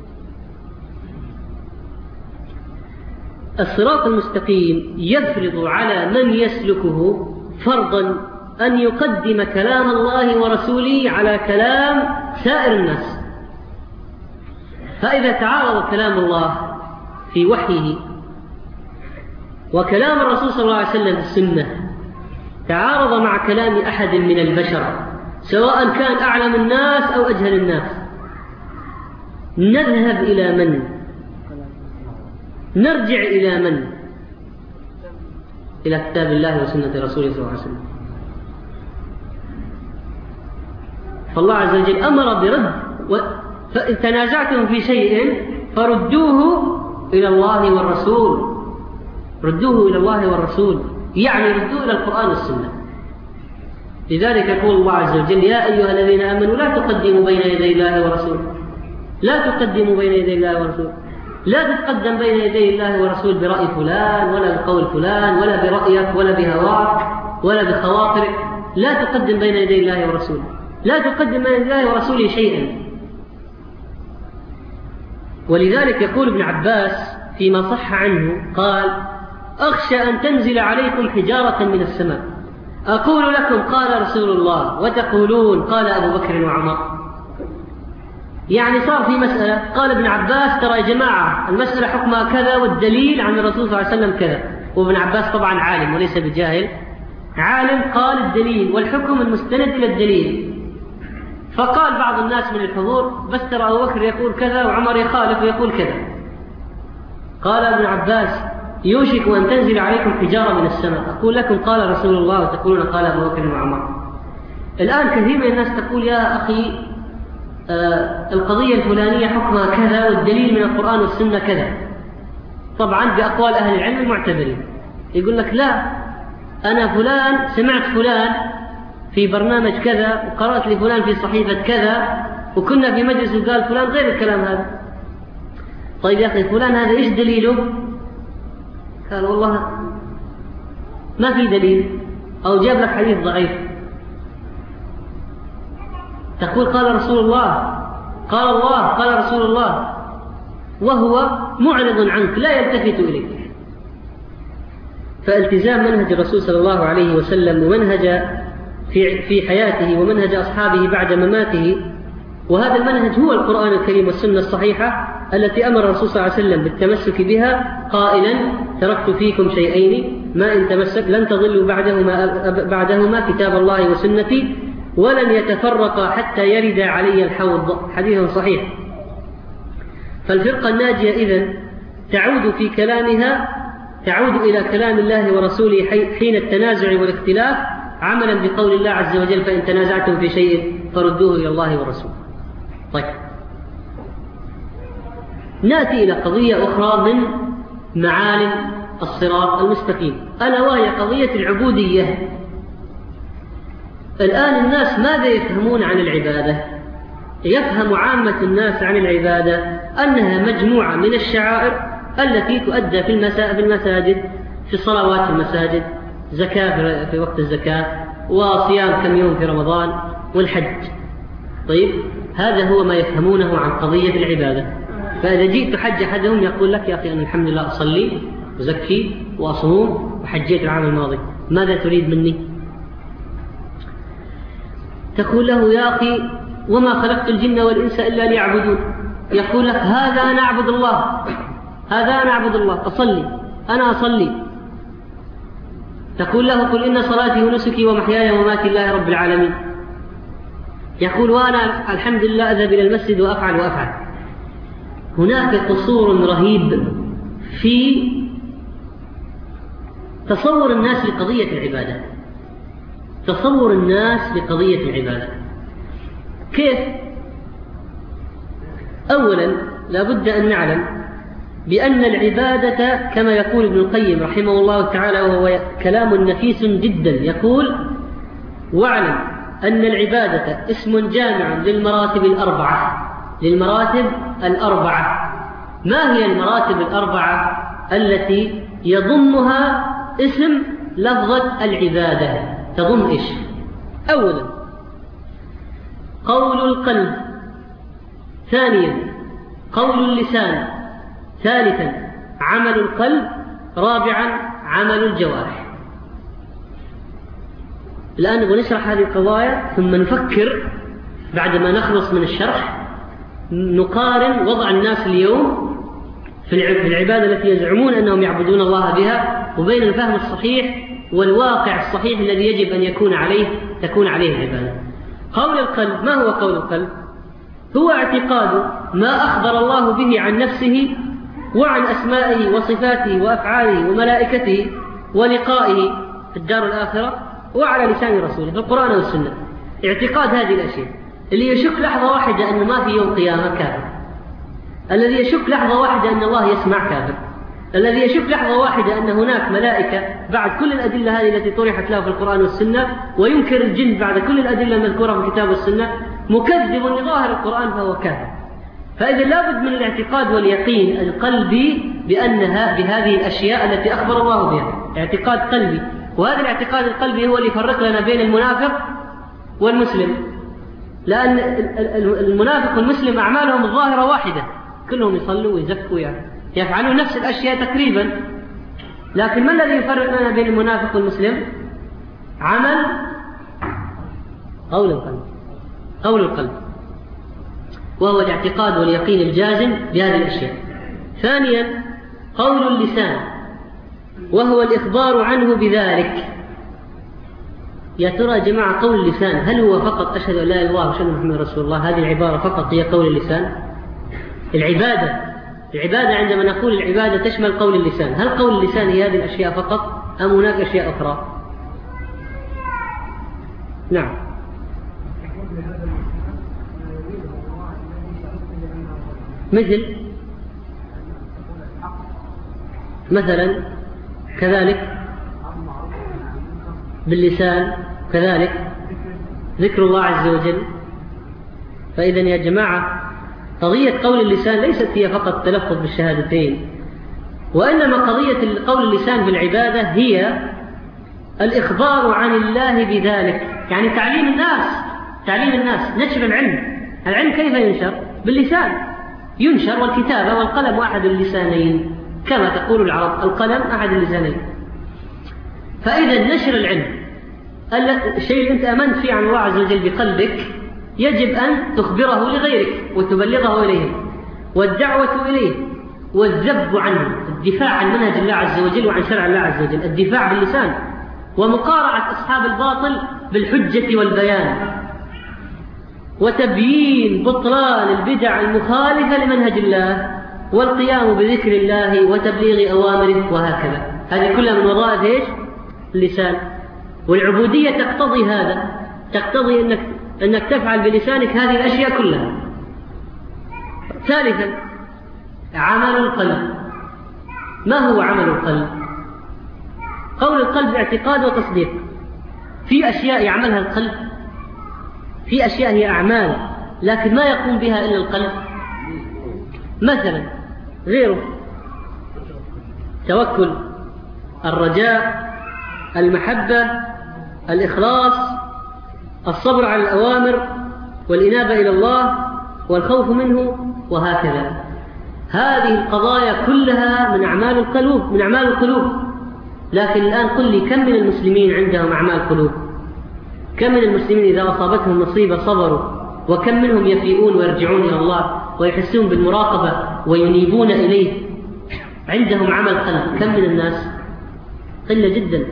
الصراط المستقيم يفرض على من يسلكه فرضا أن يقدم كلام الله ورسوله على كلام سائر الناس. فإذا تعارض كلام الله في وحيه وكلام الرسول صلى الله عليه وسلم في السنة، تعارض مع كلام أحد من البشر سواء كان أعلم الناس أو أجهل الناس، نذهب إلى من؟ نرجع إلى من؟ إلى كتاب الله وسنة رسوله صلى الله عليه وسلم. فالله عز وجل أمر برد، فإن تنازعتم في شيء فردوه إلى الله والرسول، ردوه إلى الله والرسول، يعني ردوه إلى القرآن والسنة. لذلك يقول الله عز وجل يا أيها الذين آمنوا لا تقدموا بين يدي الله ورسوله، لا تقدموا بين يدي الله ورسوله، لا تتقدم بين يدي الله ورسوله برأي فلان ولا بقول فلان ولا برأيك ولا بهواك ولا بخواطرك، لا تقدم بين يدي الله ورسوله، لا تقدم بين يدي الله ورسوله شيئا. ولذلك يقول ابن عباس فيما صح عنه قال أخشى أن تنزل عليكم حجارة من السماء أقول لكم قال رسول الله وتقولون قال أبو بكر وعمر. يعني صار في مسألة قال ابن عباس ترى يا جماعة المسألة حكمها كذا والدليل عن الرسول صلى الله عليه وسلم كذا، وابن عباس طبعا عالم وليس بجاهل، عالم قال الدليل والحكم المستند إلى الدليل. فقال بعض الناس من الحضور بس ترى أبو بكر يقول كذا وعمر يخالف ويقول كذا. قال ابن عباس يوشك أن تنزل عليكم حجارة من السماء أقول لكم قال رسول الله وتقولون قال أبو بكر وعمر. الآن كثير من الناس تقول يا أخي آه القضية الفلانية حكمها كذا والدليل من القرآن والسنة كذا، طبعا بأقوال أهل العلم المعتبرين. يقول لك لا أنا فلان سمعت فلان في برنامج كذا وقرأت لفلان في صحيفة كذا وكنا في مجلس وقال فلان غير الكلام هذا. طيب يا أخي فلان هذا إيش دليله؟ قال والله ما في دليل، أو جاب لك حديث ضعيف. تقول قال رسول الله قال الله قال رسول الله وهو معرض عنك لا يلتفت إليك. فالتزام منهج الرسول صلى الله عليه وسلم ومنهج في في حياته ومنهج أصحابه بعد مماته، وهذا المنهج هو القرآن الكريم والسنة الصحيحة التي أمر الرسول صلى الله عليه وسلم بالتمسك بها قائلا تركت فيكم شيئين ما إن تمسك لن تضلوا بعدهما, بعدهما كتاب الله وسنتي ولن يتفرقا حتى يرد علي الحوض، حديث صحيح. فالفرقة الناجية إذن تعود في كلامها تعود إلى كلام الله ورسوله حين التنازع والاختلاف، عملا بقول الله عز وجل: فإن تنازعتم في شيء فردوه إلى الله ورسوله. طيب، نأتي إلى قضية أخرى من معالم الصراط المستقيم، ألا وهي قضية العبودية. الآن الناس ماذا يفهمون عن العبادة؟ يفهم عامة الناس عن العبادة أنها مجموعة من الشعائر التي تؤدى في المساجد، في صلوات المساجد، زكاة في وقت الزكاة، وصيام كم يوم في رمضان، والحج. طيب، هذا هو ما يفهمونه عن قضية العبادة. فإذا جئت حج أحدهم يقول لك: يا أخي أنا الحمد لله أصلي وزكي وأصوم وحجيت العام الماضي، ماذا تريد مني؟ تقول له: يا أخي وما خلقت الجن والإنس إلا ليعبدون. يقول لك: هذا أنا أعبد الله، هذا أنا أعبد الله، أصلي، أنا أصلي. تقول له: قل إن صلاتي ونسكي ومحياي ومماتي لله رب العالمين. يقول: وأنا الحمد لله أذهب إلى المسجد وأفعل وأفعل. هناك قصور رهيب في تصور الناس لقضية العبادة، تصور الناس لقضية العبادة. كيف؟ أولا لابد أن نعلم بأن العبادة كما يقول ابن القيم رحمه الله تعالى، وهو كلام نفيس جدا، يقول: واعلم أن العبادة اسم جامع للمراتب الأربعة، للمراتب الأربعة. ما هي المراتب الأربعة التي يضمها اسم لفظة العبادة؟ تضم إيش؟ أولا قول القلب، ثانيا قول اللسان، ثالثا عمل القلب، رابعا عمل الجوارح. الآن نبغى نشرح هذه القضايا ثم نفكر بعدما نخلص من الشرح، نقارن وضع الناس اليوم في العبادة التي يزعمون أنهم يعبدون الله بها وبين الفهم الصحيح والواقع الصحيح الذي يجب أن يكون عليه تكون عليه العبادة. قول القلب، ما هو قول القلب؟ هو اعتقاد ما أخبر الله به عن نفسه وعن أسمائه وصفاته وأفعاله وملائكته ولقائه في الدار الآخرة وعلى لسان رسوله في القرآن والسنة. اعتقاد هذه الأشياء. اللي يشك لحظة واحدة أن ما في يوم قيامة كافر، الذي يشك لحظة واحدة أن الله يسمع كافر، الذي يشك لحظة واحدة أن هناك ملائكة بعد كل الأدلة هذه التي طرحت له في القرآن والسنة، وينكر الجن بعد كل الأدلة المذكورة في الكتاب والسنة، مكذب لظاهر القرآن فهو كافر. فإذا لابد من الاعتقاد واليقين القلبي بأنها بهذه الأشياء التي أخبر الله بها، اعتقاد قلبي. وهذا الاعتقاد القلبي هو اللي يفرق لنا بين المنافق والمسلم، لأن المنافق والمسلم أعمالهم الظاهرة واحدة، كلهم يصلوا ويزكوا، يعني يفعلون نفس الأشياء تقريبا، لكن ما الذي يفرق لنا بين المنافق والمسلم؟ عمل قول القلب، قول القلب، وهو الاعتقاد واليقين الجازم بهذه الأشياء. ثانيا قول اللسان، وهو الإخبار عنه بذلك. يا ترى يا جماعة قول اللسان هل هو فقط أشهد أن لا إله إلا الله وأشهد أن محمدا رسول الله؟ هذه العبارة فقط هي قول اللسان؟ العبادة العبادة عندما نقول العبادة تشمل قول اللسان، هل قول اللسان هي هذه الأشياء فقط أم هناك أشياء أخرى؟ نعم. مثل مثلا كذلك باللسان، كذلك ذكر الله عز وجل. فإذا يا جماعة قضية قول اللسان ليست هي فقط تلفظ بالشهادتين، وإنما قضية قول اللسان بالعبادة هي الإخبار عن الله بذلك، يعني تعليم الناس تعليم الناس نشر العلم. العلم كيف ينشر؟ باللسان، ينشر، والكتابة والقلم أحد اللسانين كما تقول العرب، القلم أحد اللسانين. فإذا نشر العلم، الشيء اللي أنت أمنت فيه عن الله عز وجل بقلبك يجب أن تخبره لغيرك وتبلغه إليهم، والدعوة إليه والذب عنه، الدفاع عن منهج الله عز وجل وعن شرع الله عز وجل، الدفاع باللسان، ومقارعة أصحاب الباطل بالحجة والبيان، وتبيين بطلان البدع المخالفة لمنهج الله، والقيام بذكر الله وتبليغ أوامره، وهكذا. هذه كلها من وظائف إيش؟ اللسان. والعبودية تقتضي هذا، تقتضي أنك, أنك تفعل بلسانك هذه الأشياء كلها. ثالثا عمل القلب. ما هو عمل القلب؟ قول القلب اعتقاد وتصديق. في أشياء يعملها القلب، في أشياء هي أعمال لكن ما يقوم بها إلا القلب. مثلا غيره: توكل، الرجاء، المحبة، الإخلاص، الصبر على الأوامر، والإنابة إلى الله، والخوف منه، وهكذا. هذه القضايا كلها من أعمال القلوب، من أعمال القلوب. لكن الآن قل لي كم من المسلمين عندهم أعمال قلوب؟ كم من المسلمين إذا أصابتهم مصيبة صبروا؟ وكم منهم يفيئون ويرجعون إلى الله ويحسون بالمراقبة وينيبون إليه؟ عندهم عمل قلب. كم من الناس؟ قلة جدا.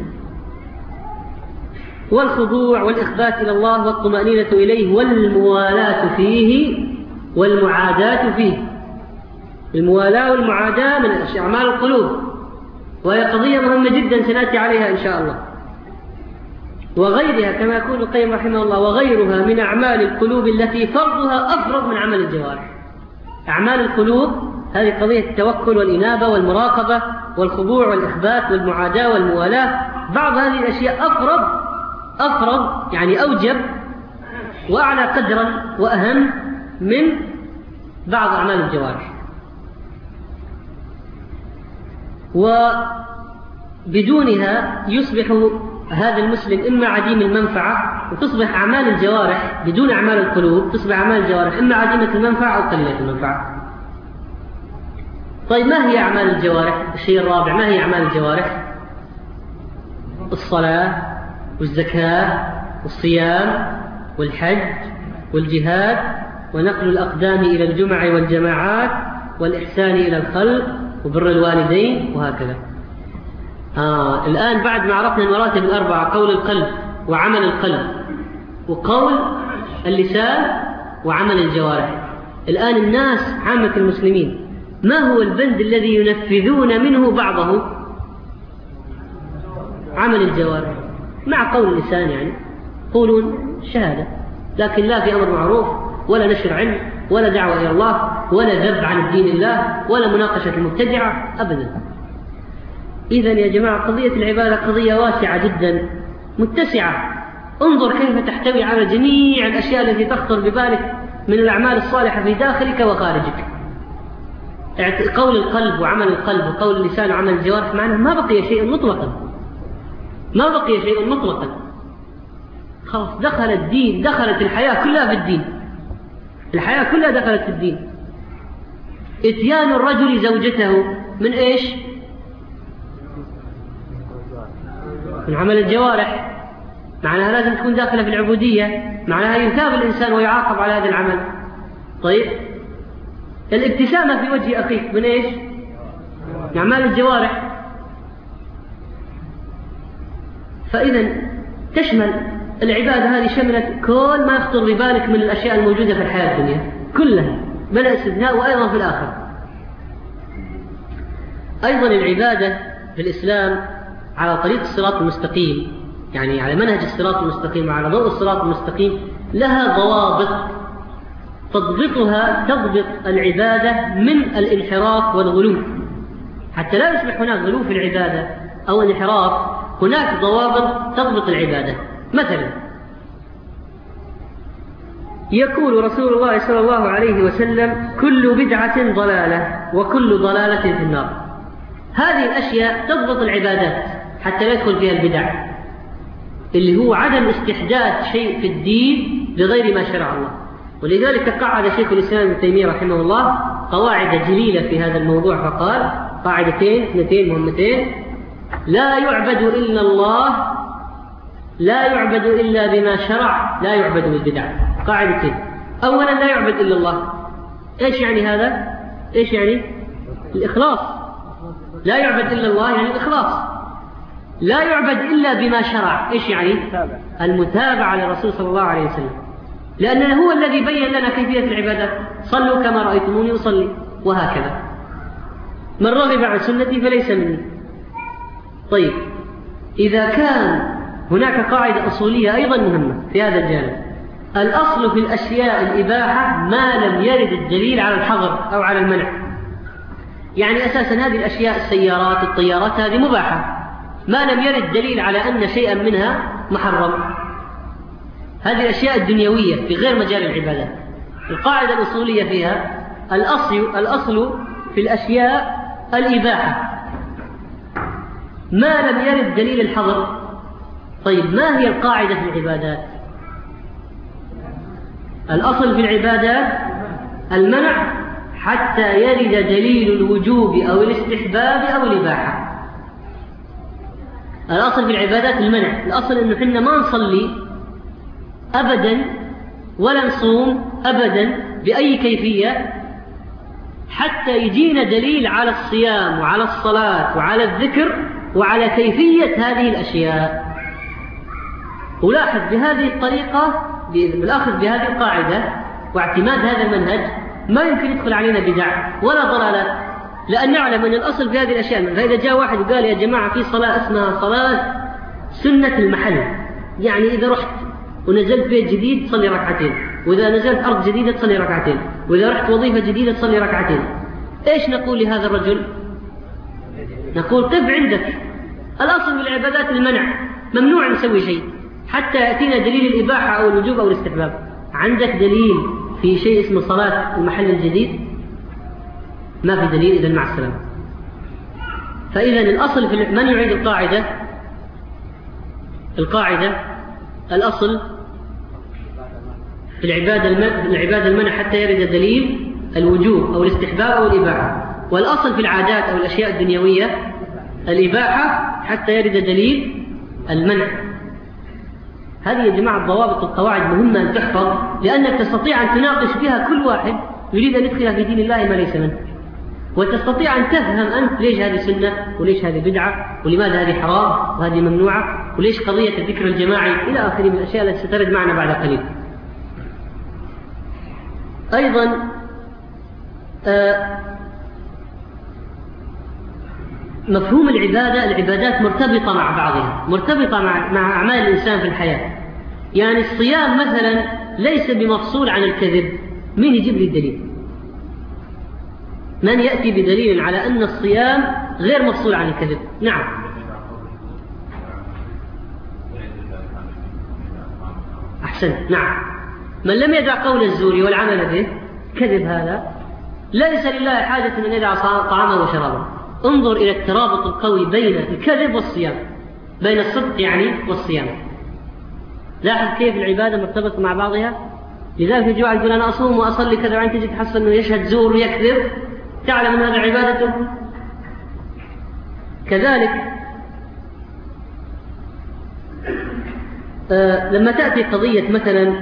والخضوع والإخبات إلى الله والطمأنينة إليه والموالاة فيه والمعاداة فيه. الموالاة والمعاداة من أعمال القلوب، وهي قضية مهمة جدا سنأتي عليها إن شاء الله. وغيرها كما يقول القيم رحمه الله: وغيرها من أعمال القلوب التي فرضها أفرض من عمل الجوارح. أعمال القلوب هذه قضية التوكل والإنابة والمراقبة والخضوع والإخبات والمعاداة والموالاة. بعض هذه الأشياء أفرض أفرض يعني أوجب وأعلى قدرا وأهم من بعض أعمال الجوارح. وبدونها يصبح هذا المسلم إما عديم المنفعة، وتصبح أعمال الجوارح بدون أعمال القلوب تصبح أعمال الجوارح إما عديمة المنفعة أو قليلة المنفعة. طيب ما هي أعمال الجوارح؟ الشيء الرابع: ما هي أعمال الجوارح؟ الصلاة والزكاة والصيام والحج والجهاد ونقل الأقدام إلى الجمع والجماعات والإحسان إلى الخلق وبر الوالدين وهكذا. آه الآن بعد ما عرفنا المراتب الأربعة: قول القلب وعمل القلب وقول اللسان وعمل الجوارح، الآن الناس عامة المسلمين ما هو البند الذي ينفذون منه بعضه؟ عمل الجوارح مع قول اللسان، يعني يقولون شهادة لكن لا في أمر معروف ولا نشر علم ولا دعوة إلى الله ولا ذب عن الدين الله ولا مناقشة المبتدعة أبدا. إذن يا جماعة قضية العبادة قضية واسعة جدا متسعة. انظر كيف تحتوي على جميع الأشياء التي تخطر ببالك من الأعمال الصالحة في داخلك وخارجك. قول القلب وعمل القلب وقول اللسان وعمل الجوارح معناه ما بقي شيء مطلقا، ما بقي شيء مطلقا. خلاص دخل الدين، دخلت الحياة كلها في الدين، الحياة كلها دخلت في الدين. اتيان الرجل زوجته من إيش؟ من عمل الجوارح، معناها لازم تكون داخلة في العبودية، معناها يثاب الإنسان ويعاقب على هذا العمل. طيب الابتسامة في وجه أخيك من إيش؟ من أعمال الجوارح. فإذا تشمل العبادة هذه شملت كل ما يخطر ببالك من الأشياء الموجودة في الحياة الدنيا كلها بلا استثناء، وأيضا في الآخرة. أيضا العبادة في الإسلام على طريق الصراط المستقيم، يعني على منهج الصراط المستقيم وعلى ضوء الصراط المستقيم، لها ضوابط تضبطها تضبط العبادة من الانحراف والغلو. حتى لا يصبح هناك غلو في العبادة أو انحراف، هناك ضوابط تضبط العبادة. مثلا يقول رسول الله صلى الله عليه وسلم: كل بدعة ضلالة وكل ضلالة في النار. هذه الأشياء تضبط العبادات حتى لا يدخل فيها البدع، اللي هو عدم استحداث شيء في الدين بغير ما شرع الله. ولذلك قعد شيخ الإسلام ابن تيمية رحمه الله قواعد جليلة في هذا الموضوع، فقال قاعدتين اثنتين مهمتين: لا يعبد إلا الله، لا يعبد إلا بما شرع، لا يعبد بالبدع. قاعدتين: أولا لا يعبد إلا الله. إيش يعني هذا؟ إيش يعني؟ الإخلاص. لا يعبد إلا الله يعني الإخلاص. لا يعبد إلا بما شرع. إيش يعني؟ المتابعة للرسول صلى الله عليه وسلم، لأنه هو الذي بين لنا كيفية العبادات: صلوا كما رأيتموني أصلي، وهكذا. من رغب عن سنتي فليس مني. طيب، إذا كان هناك قاعدة أصولية أيضا مهمة في هذا الجانب: الأصل في الأشياء الإباحة ما لم يرد الدليل على الحظر أو على المنع. يعني أساسا هذه الأشياء، السيارات، الطيارات، هذه مباحة ما لم يرد دليل على أن شيئا منها محرم. هذه الأشياء الدنيوية في غير مجال العبادات. القاعدة الأصولية فيها الأصل, الأصل في الأشياء الإباحة ما لم يرد دليل الحظر. طيب، ما هي القاعدة في العبادات؟ الأصل في العبادات المنع حتى يرد دليل الوجوب أو الاستحباب أو الإباحة. الأصل في العبادات المنع. الأصل أنه حنا ما نصلي أبدا ولا نصوم أبدا بأي كيفية حتى يجينا دليل على الصيام وعلى الصلاة وعلى الذكر وعلى كيفية هذه الأشياء. ولاحظ بهذه الطريقة، بالأخذ بهذه القاعدة واعتماد هذا المنهج، ما يمكن يدخل علينا بدع ولا ضلالات، لأن نعلم أن الأصل في هذه الأشياء. فإذا جاء واحد وقال يا جماعة في صلاة اسمها صلاة سنة المحل، يعني إذا رحت ونزلت بيت جديد تصلي ركعتين، وإذا نزلت أرض جديدة تصلي ركعتين، وإذا رحت وظيفة جديدة تصلي ركعتين، إيش نقول لهذا الرجل؟ نقول قف عندك، الأصل في العبادات المنع، ممنوع نسوي شيء حتى يأتينا دليل الإباحة أو الوجوب أو الاستحباب. عندك دليل في شيء اسمه صلاة المحل الجديد؟ ما في دليل، إذن مع السلامة. فإذا الأصل في من يعيد القاعدة القاعدة الأصل في العبادة العبادة المنع حتى يرد دليل الوجوب أو الاستحباب أو الإباحة، والأصل في العادات أو الأشياء الدنيوية الإباحة حتى يرد دليل المنع. هذه يا جماعة ضوابط القواعد مهمة أن تحفظ، لأنك تستطيع أن تناقش بها كل واحد يريد أن يدخل في دين الله ما ليس منه، وتستطيع أن تفهم أنت ليش هذه سنة وليش هذه بدعة ولماذا هذه حرام وهذه ممنوعة وليش قضية الذكر الجماعي إلى آخر من الأشياء التي سترد معنا بعد قليل. أيضا آه مفهوم العبادة، العبادات مرتبطة مع بعضها، مرتبطة مع, مع أعمال الإنسان في الحياة. يعني الصيام مثلا ليس بمفصول عن الكذب. مين يجيب لي الدليل؟ من يأتي بدليل على أن الصيام غير مفصول عن الكذب؟ نعم. أحسن، نعم. من لم يدع قول الزور والعمل به، كذب هذا، ليس لله حاجة أن يدع طعامه وشرابه. انظر إلى الترابط القوي بين الكذب والصيام، بين الصدق يعني والصيام. لاحظ كيف العبادة مرتبطة مع بعضها. لذلك يجي واحد يقول أنا أصوم وأصلي كذا، وعند تجي تحصل أنه يشهد زور ويكذب، تعلم أن هذا عبادته. كذلك آه لما تأتي قضية مثلا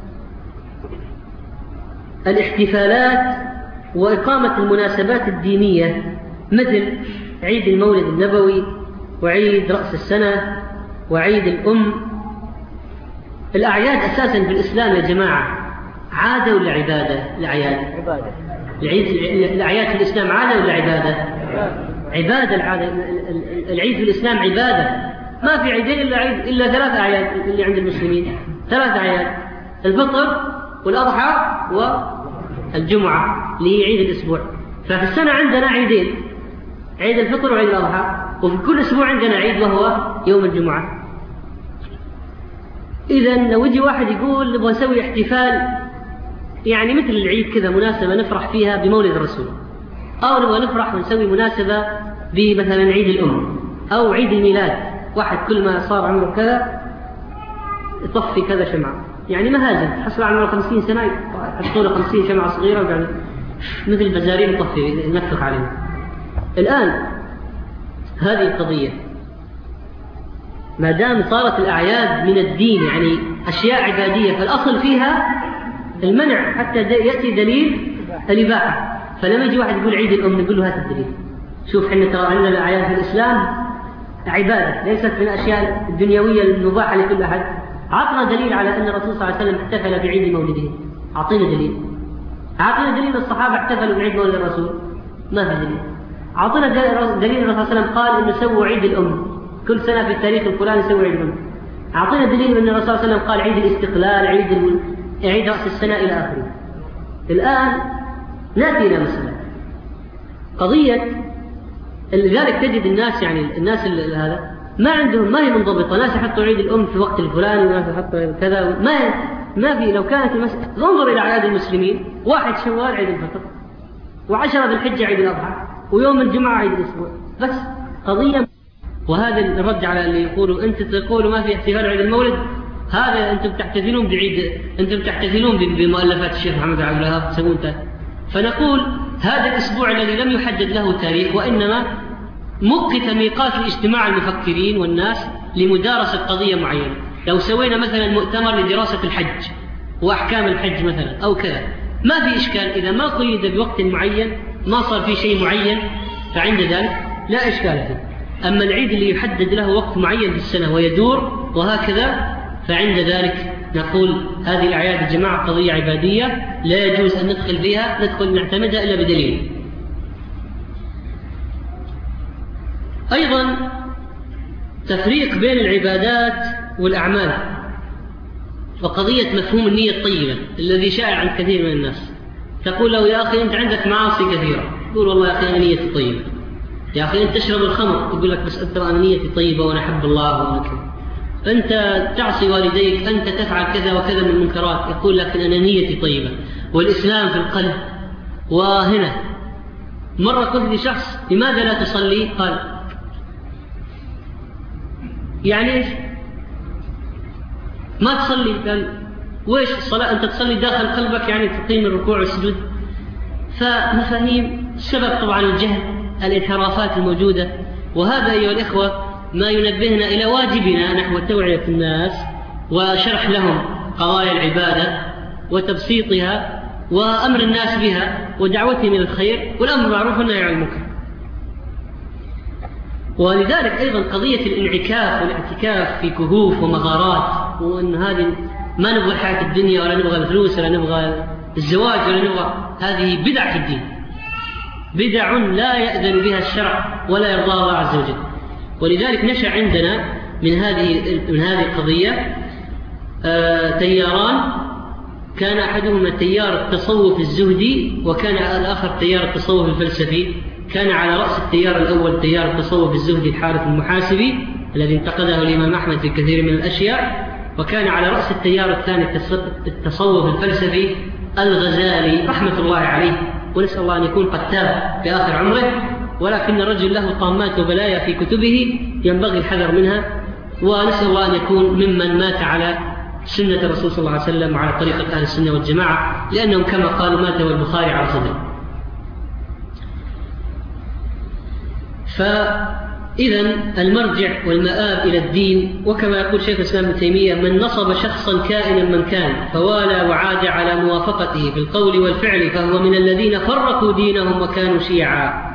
الاحتفالات وإقامة المناسبات الدينية مثل عيد المولد النبوي وعيد رأس السنة وعيد الأم، الأعياد أساسا في الإسلام يا جماعة عادة ولا عبادة؟ الأعياد عبادة. العيد الأعياد في الإسلام عادة ولا عبادة؟ عبادة. العادة العيد في الإسلام عبادة. ما في عيدين إلا عيد إلا ثلاث أعياد اللي عند المسلمين، ثلاث أعياد: الفطر والأضحى والجمعة اللي هي عيد الأسبوع. ففي السنة عندنا عيدين: عيد الفطر وعيد الأضحى، وفي كل أسبوع عندنا عيد وهو يوم الجمعة. إذن لو يجي واحد يقول نبغى نسوي احتفال يعني مثل العيد كذا، مناسبة نفرح فيها بمولد الرسول، أو نبغى نفرح ونسوي مناسبة بمثلا عيد الأم أو عيد الميلاد، واحد كل ما صار عمره كذا يطفي كذا شمعة، يعني مهازل حصل عمره خمسين سنة يحطوا له خمسين شمعة صغيرة وقاعد مثل البزارين يطفي ينفخ عليهم. الآن هذه القضية ما دام صارت الأعياد من الدين يعني أشياء عبادية، فالأصل فيها المنع حتى يأتي دليل الإباحة. فلما يجي واحد يقول عيد الأم نقول له هات الدليل. شوف حنا ترى عندنا الأعياد في الإسلام عبادة ليست من الأشياء الدنيوية المباحة لكل أحد. عطنا دليل على أن الرسول صلى الله عليه وسلم احتفل بعيد مولده، أعطينا دليل. أعطينا دليل الصحابة احتفلوا بعيد مولد الرسول، ما في دليل. أعطينا دليل الرسول صلى الله عليه وسلم قال إنه سووا عيد الأم، كل سنة في التاريخ الفلاني يسوي عيد مولد. أعطينا دليل أن الرسول صلى الله عليه وسلم قال عيد الاستقلال، عيد ال... عيد رأس السنة إلى آخره. الآن نأتي إلى مسألة قضية، لذلك تجد الناس يعني الناس هذا ما عندهم، ما هي منضبطة. ناس يحطوا عيد الأم في وقت الفلاني وناس يحطوا كذا، ما ما في. لو كانت المسألة، انظر إلى أعياد المسلمين، واحد شوال عيد الفطر، وعشرة بالحجة عيد الأضحى، ويوم الجمعة عيد الأسبوع، بس قضية. وهذا الرد على اللي يقولوا أنت تقولوا ما في احتفال عيد المولد، هذا أنتم تحتفلون بعيد، أنتم تحتفلون بمؤلفات الشيخ محمد عبد الوهاب تسوون. فنقول هذا الأسبوع الذي لم يحدد له تاريخ، وإنما مؤقت ميقات اجتماع المفكرين والناس لمدارسة قضية معينة. لو سوينا مثلا مؤتمر لدراسة الحج وأحكام الحج مثلا أو كذا، ما في إشكال. إذا ما قيد بوقت معين، ما صار في شيء معين، فعند ذلك لا إشكال فيه. أما العيد اللي يحدد له وقت معين في السنة ويدور وهكذا، فعند ذلك نقول هذه الأعياد يا جماعة قضية عبادية لا يجوز أن ندخل فيها، ندخل نعتمدها إلا بدليل. أيضا تفريق بين العبادات والأعمال، وقضية مفهوم النية الطيبة الذي شائع عند كثير من الناس. تقول له يا أخي أنت عندك معاصي كثيرة، يقول والله يا أخي أنا نيتي طيبة. يا أخي أنت تشرب الخمر، يقول لك بس أنت أنا نيتي طيبة وأنا أحب الله وأنا كذا. أنت تعصي والديك، أنت تفعل كذا وكذا من المنكرات، يقول لكن أنا نيتي طيبة والإسلام في القلب. وهنا مرة قلت لشخص لماذا لا تصلي؟ قال يعني إيش؟ ما تصلي. قال وإيش الصلاة؟ أنت تصلي داخل قلبك يعني تقيم الركوع والسجود. فمفاهيم السبب طبعا الجهل، الانحرافات الموجودة. وهذا أيها الإخوة ما ينبهنا إلى واجبنا نحو توعية الناس وشرح لهم قضايا العبادة وتبسيطها وأمر الناس بها ودعوتهم إلى الخير والأمر بالمعروف والنهي عن المنكر. ولذلك أيضا قضية الانعكاف والاعتكاف في كهوف ومغارات، وأن هذه ما نبغى حياة الدنيا ولا نبغى الفلوس ولا نبغى الزواج ولا نبغى، هذه بدع في الدين، بدع لا يأذن بها الشرع ولا يرضاها الله عز وجل. ولذلك نشأ عندنا من هذه من هذه القضية آه تياران، كان أحدهما تيار التصوف الزهدي، وكان الآخر تيار التصوف الفلسفي. كان على رأس التيار الأول تيار التصوف الزهدي الحارث المحاسبي الذي انتقده الإمام أحمد في كثير من الأشياء، وكان على رأس التيار الثاني التصوف الفلسفي الغزالي رحمة الله عليه، ونسأل الله أن يكون قد تاب في آخر عمره، ولكن الرجل له طامات وبلايا في كتبه ينبغي الحذر منها. ونسأل الله أن يكون ممن مات على سنة الرسول صلى الله عليه وسلم وعلى طريقة أهل السنة والجماعة، لأنهم كما قالوا مات والبخاري على صدره. فإذا المرجع والمآب إلى الدين، وكما يقول شيخ الإسلام ابن تيمية: من نصب شخصا كائنا من كان فوالى وعاد على موافقته في القول والفعل فهو من الذين فرقوا دينهم وكانوا شيعا.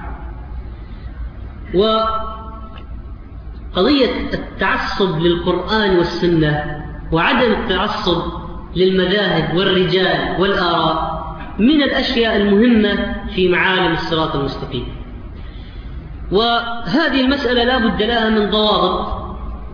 وقضية التعصب للقرآن والسنة وعدم التعصب للمذاهب والرجال والآراء من الأشياء المهمة في معالم الصراط المستقيم. وهذه المسألة لا بد لها من ضوابط،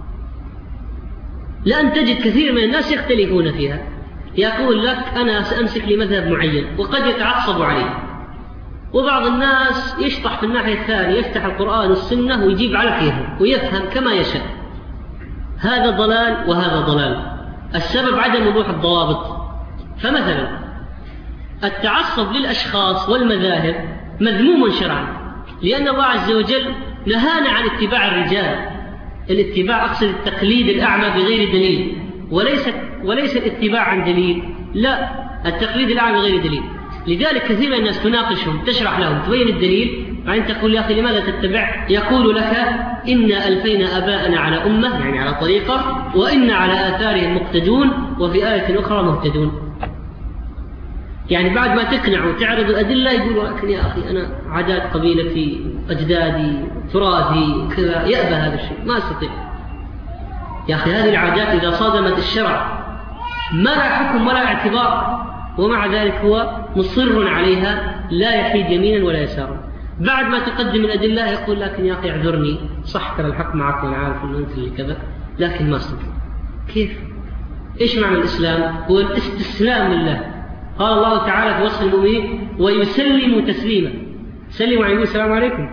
لأن تجد كثير من الناس يختلفون فيها. يقول لك أنا سأمسك لمذهب معين وقد يتعصب عليه، وبعض الناس يشطح في الناحية الثانية، يفتح القرآن والسنة ويجيب على كيفه ويفهم كما يشاء. هذا ضلال وهذا ضلال. السبب عدم وضوح الضوابط. فمثلا التعصب للأشخاص والمذاهب مذموم شرعا، لأن الله عز وجل نهانا عن اتباع الرجال. الاتباع أقصد التقليد الأعمى بغير دليل، وليس وليس الاتباع عن دليل، لا، التقليد الأعمى بغير دليل. لذلك كثير من الناس تناقشهم، تشرح لهم، تبين الدليل، بعدين تقول يا أخي لماذا تتبع؟ يقول لك إنا ألفينا آباءنا على أمة، يعني على طريقة، وإنا على آثارهم مقتدون، وفي آية أخرى مهتدون. يعني بعد ما تقنع وتعرض الأدلة يقول لكن يا أخي أنا عادات قبيلتي، أجدادي، تراثي كذا، يأبى هذا الشيء، ما أستطيع. يا أخي هذه العادات إذا صادمت الشرع ما لا حكم ولا اعتبار، ومع ذلك هو مصر عليها لا يحيد يمينا ولا يسارا. بعد ما تقدم الأدلة يقول لكن يا أخي اعذرني، صح ترى الحق معك وأنا عارف أن أنت اللي كذا لكن ما صدق. كيف؟ إيش معنى الإسلام؟ هو الاستسلام لله. قال الله تعالى في وصف المؤمنين ويسلم تسليما. سلم ويقول السلام عليكم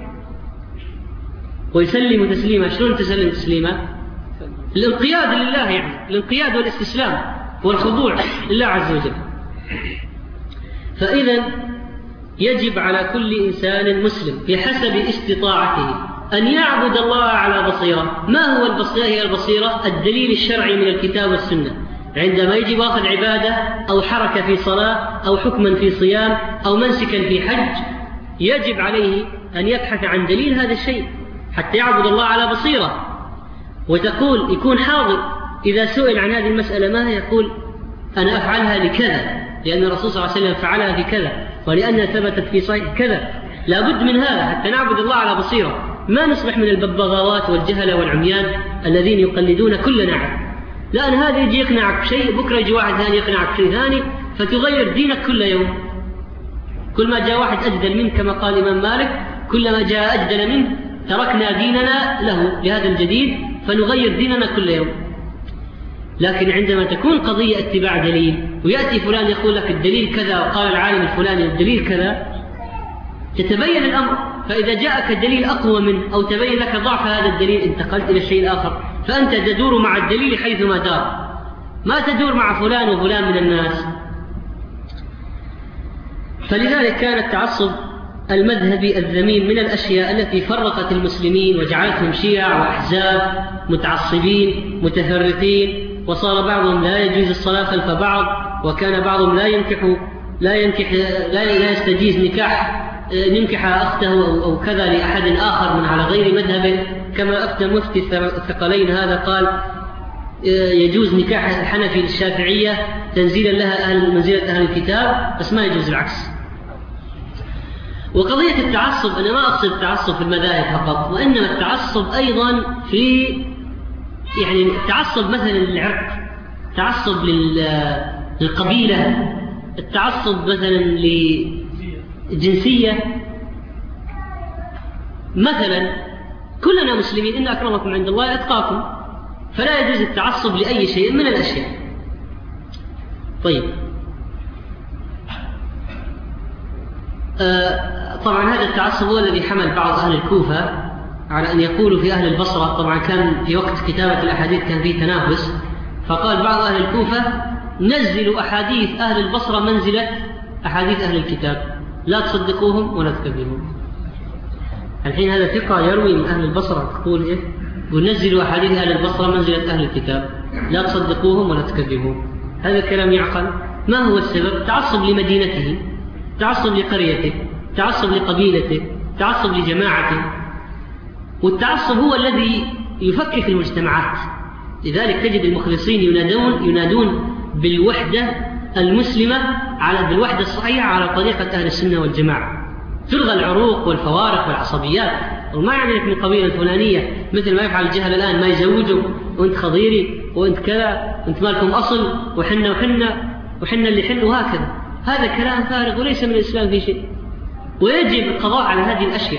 ويسلم تسليما. شلون تسلم تسليما؟ الانقياد لله، يعني الانقياد والاستسلام والخضوع لله عز وجل. فإذا يجب على كل إنسان مسلم بحسب استطاعته أن يعبد الله على بصيرة. ما هو البصيرة؟ هي البصيرة الدليل الشرعي من الكتاب والسنة. عندما يجب أخذ عبادة أو حركة في صلاة أو حكما في صيام أو منسكا في حج، يجب عليه أن يبحث عن دليل هذا الشيء حتى يعبد الله على بصيرة. وتقول يكون حاضر إذا سئل عن هذه المسألة ما يقول أنا أفعلها لكذا لأن الرسول صلى الله عليه وسلم فعلها بكذا ولأنها ثبتت في صحيح كذا. لابد من هذا حتى نعبد الله على بصيرة، ما نصبح من الببغاوات والجهلة والعميان الذين يقلدون كل نعم. لأن هذا يجي يقنعك بشيء، بكرة يجي واحد ثاني يقنعك بشيء ثاني، فتغير دينك كل يوم. كل ما جاء واحد أجدل منه كما قال الإمام مالك كلما جاء أجدل منه تركنا ديننا له لهذا الجديد فنغير ديننا كل يوم. لكن عندما تكون قضية اتباع دليل ويأتي فلان يقول لك الدليل كذا وقال العالم الفلاني الدليل كذا، تتبين الأمر. فإذا جاءك الدليل أقوى منه أو تبين لك ضعف هذا الدليل انتقلت إلى الشيء الآخر، فأنت تدور مع الدليل حيثما دار، ما تدور مع فلان وفلان من الناس. فلذلك كان التعصب المذهبي الذميم من الأشياء التي فرقت المسلمين وجعلتهم شيع وأحزاب متعصبين متفرقين، وصار بعضهم لا يجوز الصلاة خلف بعض، وكان بعضهم لا ينكح لا ينكح لا يستجيز نكاح ننكح أخته أو كذا لأحد آخر من على غير مذهبه، كما أفتى مفتي الثقلين هذا قال يجوز نكاح الحنفي للشافعية تنزيلا لها أهل منزلة أهل الكتاب، بس ما يجوز العكس. وقضية التعصب أنا ما أقصد التعصب في المذاهب فقط، وإنما التعصب أيضا في يعني التعصب مثلا للعرق، التعصب للقبيلة، التعصب مثلا للجنسية. مثلا كلنا مسلمين إن أكرمكم عند الله أتقاكم، فلا يجوز التعصب لأي شيء من الأشياء. طيب آه طبعا هذا التعصب هو الذي حمل بعض أهل الكوفة على أن يقولوا في أهل البصرة، طبعا كان في وقت كتابة الأحاديث كان فيه تنافس، فقال بعض أهل الكوفة نزلوا أحاديث أهل البصرة منزلة أحاديث أهل الكتاب، لا تصدقوهم ولا تكذبوهم. الحين هذا ثقة يروي من أهل البصرة تقول إيه؟ ونزلوا أحاديث أهل البصرة منزلة أهل الكتاب، لا تصدقوهم ولا تكذبوهم. هذا الكلام يعقل؟ ما هو السبب؟ تعصب لمدينته، تعصب لقريته، تعصب لقبيلته، تعصب لجماعته. والتعصب هو الذي يفكك المجتمعات. لذلك تجد المخلصين ينادون ينادون بالوحدة المسلمة على بالوحدة الصحيحة على طريقة أهل السنة والجماعة. تلغى العروق والفوارق والعصبيات، وما يعني لك من القبيلة الفلانية مثل ما يفعل الجهل الآن، ما يزوجوا وأنت خضيري وأنت كذا وأنت مالكم أصل وحنا وحنا وحنا اللي حل، وهكذا. هذا كلام فارغ وليس من الإسلام في شيء، ويجب القضاء على هذه الأشياء.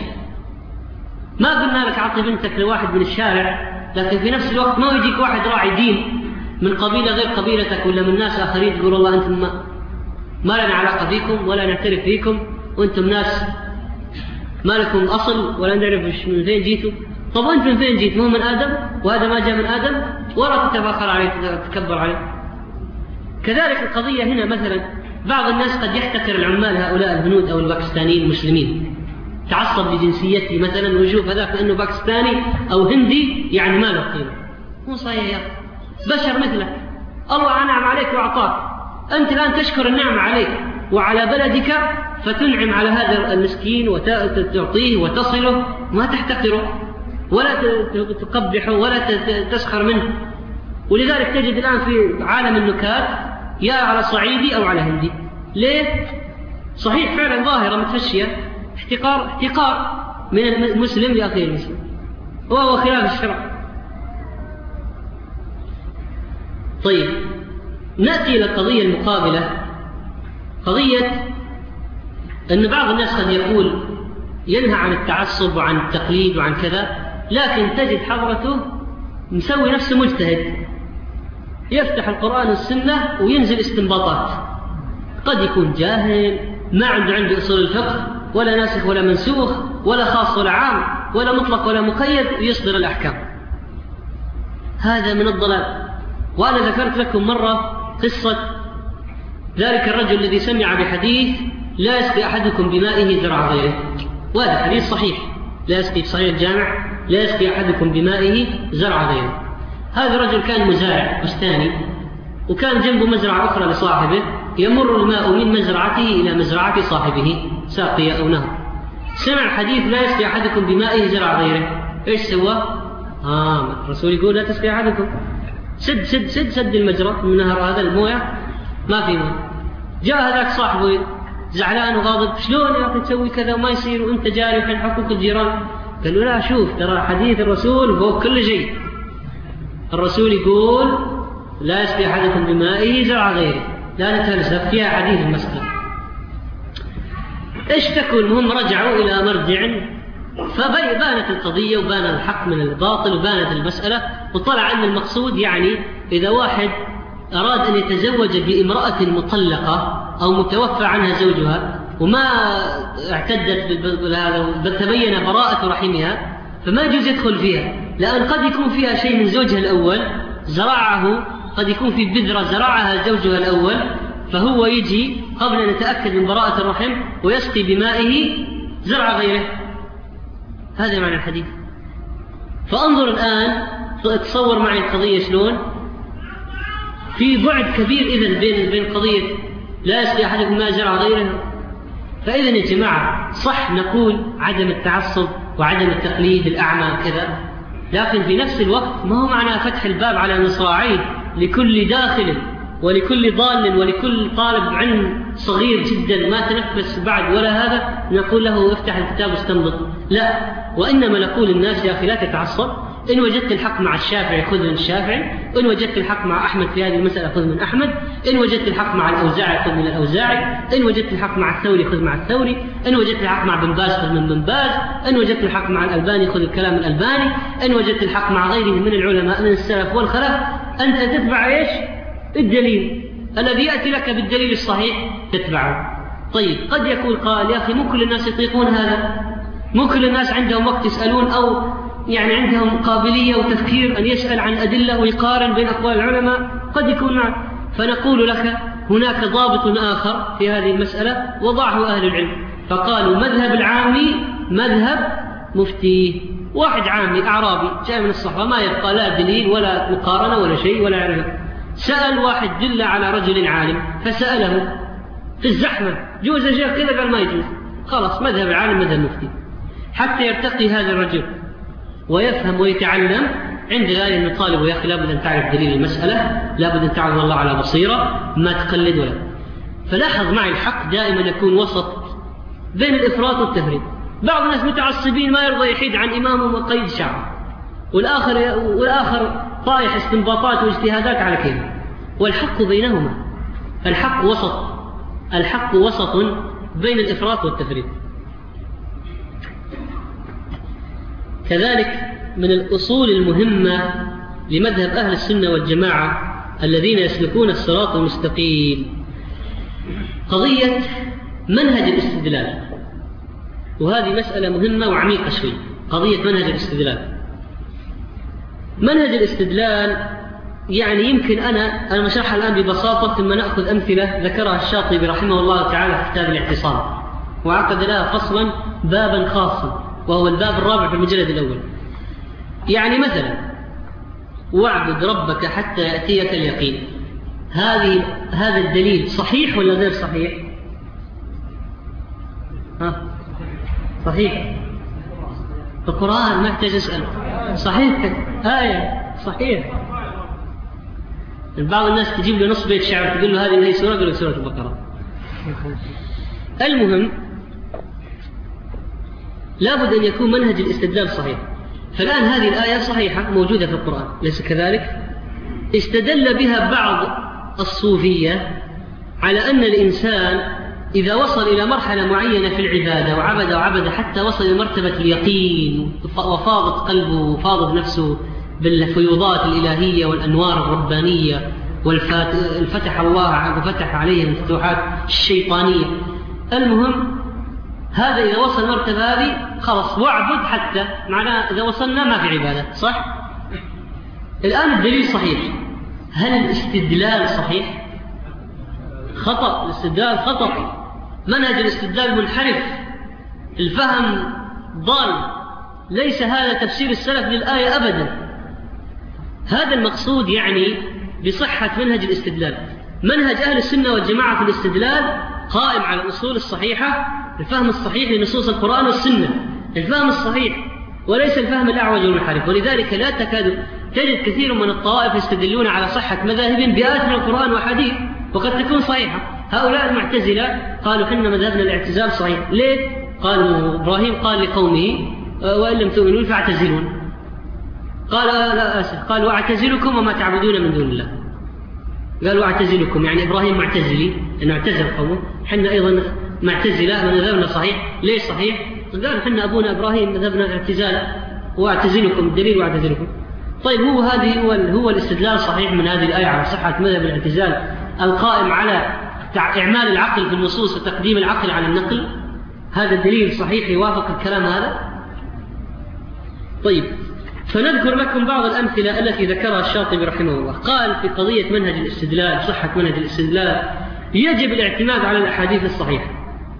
ما قلنا لك أعطي بنتك لواحد من الشارع، لكن في نفس الوقت ما يجيك واحد راعي دين من قبيلة غير قبيلتك ولا من ناس آخرين تقول والله أنتم ما, ما لنا علاقة فيكم ولا نعترف فيكم وأنتم ناس ما لكم أصل ولا نعرف من فين جيتوا. طب أنت من فين جيت؟ مو من آدم وهذا ما جاء من آدم، ولا تتفاخر عليه تتكبر عليه. كذلك القضية هنا مثلا بعض الناس قد يحتكر العمال هؤلاء الهنود أو الباكستانيين المسلمين، تعصب لجنسيته مثلا ويشوف هذاك أنه باكستاني أو هندي يعني ما له قيمة. مو صحيح يا أخي، بشر مثلك، الله أنعم عليك وأعطاك، أنت الآن تشكر النعمة عليك وعلى بلدك فتنعم على هذا المسكين وتعطيه وتصله، ما تحتقره ولا تقبحه ولا تسخر منه. ولذلك تجد الآن في عالم النكات يا على صعيدي أو على هندي. ليه؟ صحيح فعلا ظاهرة متفشية، احتقار احتقار من المسلم لأخيه المسلم، وهو خلاف الشرع. طيب نأتي إلى القضية المقابلة، قضية أن بعض الناس قد يقول ينهى عن التعصب وعن التقليد وعن كذا، لكن تجد حضرته مسوي نفسه مجتهد، يفتح القرآن والسنة وينزل استنباطات. قد يكون جاهل، ما عنده عنده أصول الفقه ولا ناسخ ولا منسوخ ولا خاص ولا عام ولا مطلق ولا مقيد، ويصدر الأحكام. هذا من الضلال. وأنا ذكرت لكم مرة قصة ذلك الرجل الذي سمع بحديث لا يسقي أحدكم بمائه زرع غيره، وهذا حديث صحيح، لا يسقي في صحيح الجامع لا يسقي أحدكم بمائه زرع غيره. هذا الرجل كان مزارع بستاني، وكان جنبه مزرعة أخرى لصاحبه، يمر الماء من مزرعته إلى مزرعة صاحبه ساقية أو نهر. سمع حديث لا يسقي أحدكم بمائه زرع غيره، إيش سوى؟ آه الرسول يقول لا تسقي أحدكم، سد سد سد سد المجرى من نهر هذا المويه، ما في مويه. جاء هذاك صاحبه زعلان وغاضب، شلون يا أخي تسوي كذا وما يصير وأنت جاري وحين حقوق الجيران؟ قال له لا، شوف ترى حديث الرسول فوق كل شيء. الرسول يقول لا يسقي أحدكم بمائه زرع غيره، لا نتفلسف فيها حديث المسألة. اشتكوا، المهم رجعوا إلى مرجع، فبانت القضية وبان الحق من الباطل وبانت المسألة، وطلع أن المقصود يعني إذا واحد أراد أن يتزوج بامرأة مطلقة أو متوفى عنها زوجها وما اعتدت بهذا، تبين براءة رحمها، فما يجوز يدخل فيها، لأن قد يكون فيها شيء من زوجها الأول زرعه، قد يكون في بذرة زرعها زوجها الأول، فهو يجي قبل أن يتأكد من براءة الرحم ويسقي بمائه زرع غيره. هذا معنى الحديث. فانظر الآن، تصور معي القضية شلون، في بعد كبير إذن بين بين قضية لا يسقي أحدكم ما زرع غيره. فإذن يا جماعة صح نقول عدم التعصب وعدم التقليد الأعمى كذا، لكن في نفس الوقت ما هو معنى فتح الباب على مصراعيه لكل داخل ولكل ضال ولكل طالب علم صغير جدا ما تنفس بعد ولا هذا نقول له افتح الكتاب واستنبط، لا. وإنما نقول للناس يا أخي لا تتعصب، إن وجدت الحق مع الشافعي خذ من الشافعي، إن وجدت الحق مع أحمد في هذه المسألة خذ من أحمد، إن وجدت الحق مع الأوزاعي خذ من الأوزاعي، إن وجدت الحق مع الثوري خذ مع الثوري، إن وجدت الحق مع بن باز خذ من بن باز، إن وجدت الحق مع الألباني خذ الكلام الألباني، إن وجدت الحق مع غيره من العلماء من السلف والخلف، أنت تتبع إيش؟ الدليل الذي يأتي لك بالدليل الصحيح تتبعه. طيب قد يكون قال يا أخي مو كل الناس يطيقون هذا، مو كل الناس عندهم وقت يسألون أو يعني عندهم قابلية وتفكير أن يسأل عن أدلة ويقارن بين أقوال العلماء، قد يكون معه. فنقول لك هناك ضابط آخر في هذه المسألة وضعه أهل العلم، فقالوا مذهب العامي مذهب مفتيه. واحد عامي أعرابي جاء من الصحراء ما يبقى لا دليل ولا مقارنة ولا شيء ولا علم، سأل واحد دل على رجل عالم فسأله في الزحمة جوز الشيخ كذا، قال ما يجوز، خلاص مذهب العالم مذهب مفتي. حتى يرتقي هذا الرجل ويفهم ويتعلم، عند ذلك نطالب يا أخي لابد أن تعرف دليل المسألة، لابد أن تعرف الله على بصيرة، ما تقلد ولا. فلاحظ معي الحق دائما يكون وسط بين الإفراط والتفريط. بعض الناس متعصبين ما يرضى يحيد عن إمامه وقيد شعره، والآخر والآخر طايح استنباطات واجتهادات على كيفه، والحق بينهما. الحق وسط، الحق وسط بين الإفراط والتفريط. كذلك من الأصول المهمة لمذهب أهل السنة والجماعة الذين يسلكون الصراط المستقيم قضية منهج الاستدلال، وهذه مسألة مهمة وعميقة شوي. قضية منهج الاستدلال. منهج الاستدلال يعني يمكن أنا أنا مشرحها الآن ببساطة ثم نأخذ أمثلة ذكرها الشاطبي رحمه الله تعالى في كتاب الاعتصام، وعقد لها فصلا بابا خاصا وهو الباب الرابع في المجلد الأول. يعني مثلا واعبد ربك حتى يأتيك اليقين، هذه هذا الدليل صحيح ولا غير صحيح؟ ها صحيح، القرآن ما يحتاج أسأل، صحيح، آية صحيح. بعض الناس تجيب له نص بيت شعر تقول له هذه من أي سورة؟ يقول لك سورة البقرة. المهم لابد أن يكون منهج الاستدلال صحيح. فالآن هذه الآية صحيحة موجودة في القرآن، ليس كذلك؟ استدل بها بعض الصوفية على أن الإنسان إذا وصل إلى مرحلة معينة في العبادة وعبد وعبد حتى وصل إلى مرتبة اليقين وفاضت قلبه وفاضت نفسه بالفيوضات الإلهية والأنوار الربانية والفتح الله وفتح عليه الفتوحات الشيطانية، المهم هذا إذا وصل المرتبة هذه خلاص واعبد حتى، معناه إذا وصلنا ما في عبادة، صح؟ الآن الدليل صحيح، هل الاستدلال صحيح؟ خطأ، الاستدلال خطأ، منهج الاستدلال منحرف، الفهم ضال، ليس هذا تفسير السلف للآية أبدا. هذا المقصود يعني بصحة منهج الاستدلال. منهج أهل السنة والجماعة في الاستدلال قائم على الأصول الصحيحة، الفهم الصحيح لنصوص القرآن والسنة، الفهم الصحيح وليس الفهم الأعوج والمنحرف. ولذلك لا تكاد تجد كثير من الطوائف يستدلون على صحة مذاهب بآيات من القرآن وحديث وقد تكون صحيحة. هؤلاء المعتزلة قالوا حنا مذهبنا الاعتزال صحيح، ليه؟ قالوا إبراهيم قال لقومه وإن لم تؤمنون فاعتزلون، قال لا آسف، قال واعتزلكم وما تعبدون من دون الله، قالوا اعتزلكم يعني إبراهيم معتزلي أنه اعتزل قومه، حنا أيضا معتزلة مذهبنا صحيح، ليش صحيح؟ قالوا حنا أبونا إبراهيم مذهبنا اعتزال واعتزلكم، الدليل واعتزلكم. طيب هو هذه هو, هو الاستدلال صحيح من هذه الآية على صحة مذهب الاعتزال القائم على إعمال العقل في النصوص وتقديم العقل على النقل؟ هذا الدليل صحيح يوافق الكلام هذا؟ طيب، فنذكر لكم بعض الأمثلة التي ذكرها الشاطبي رحمه الله. قال في قضية منهج الاستدلال، صحة منهج الاستدلال، يجب الاعتماد على الأحاديث الصحيحة،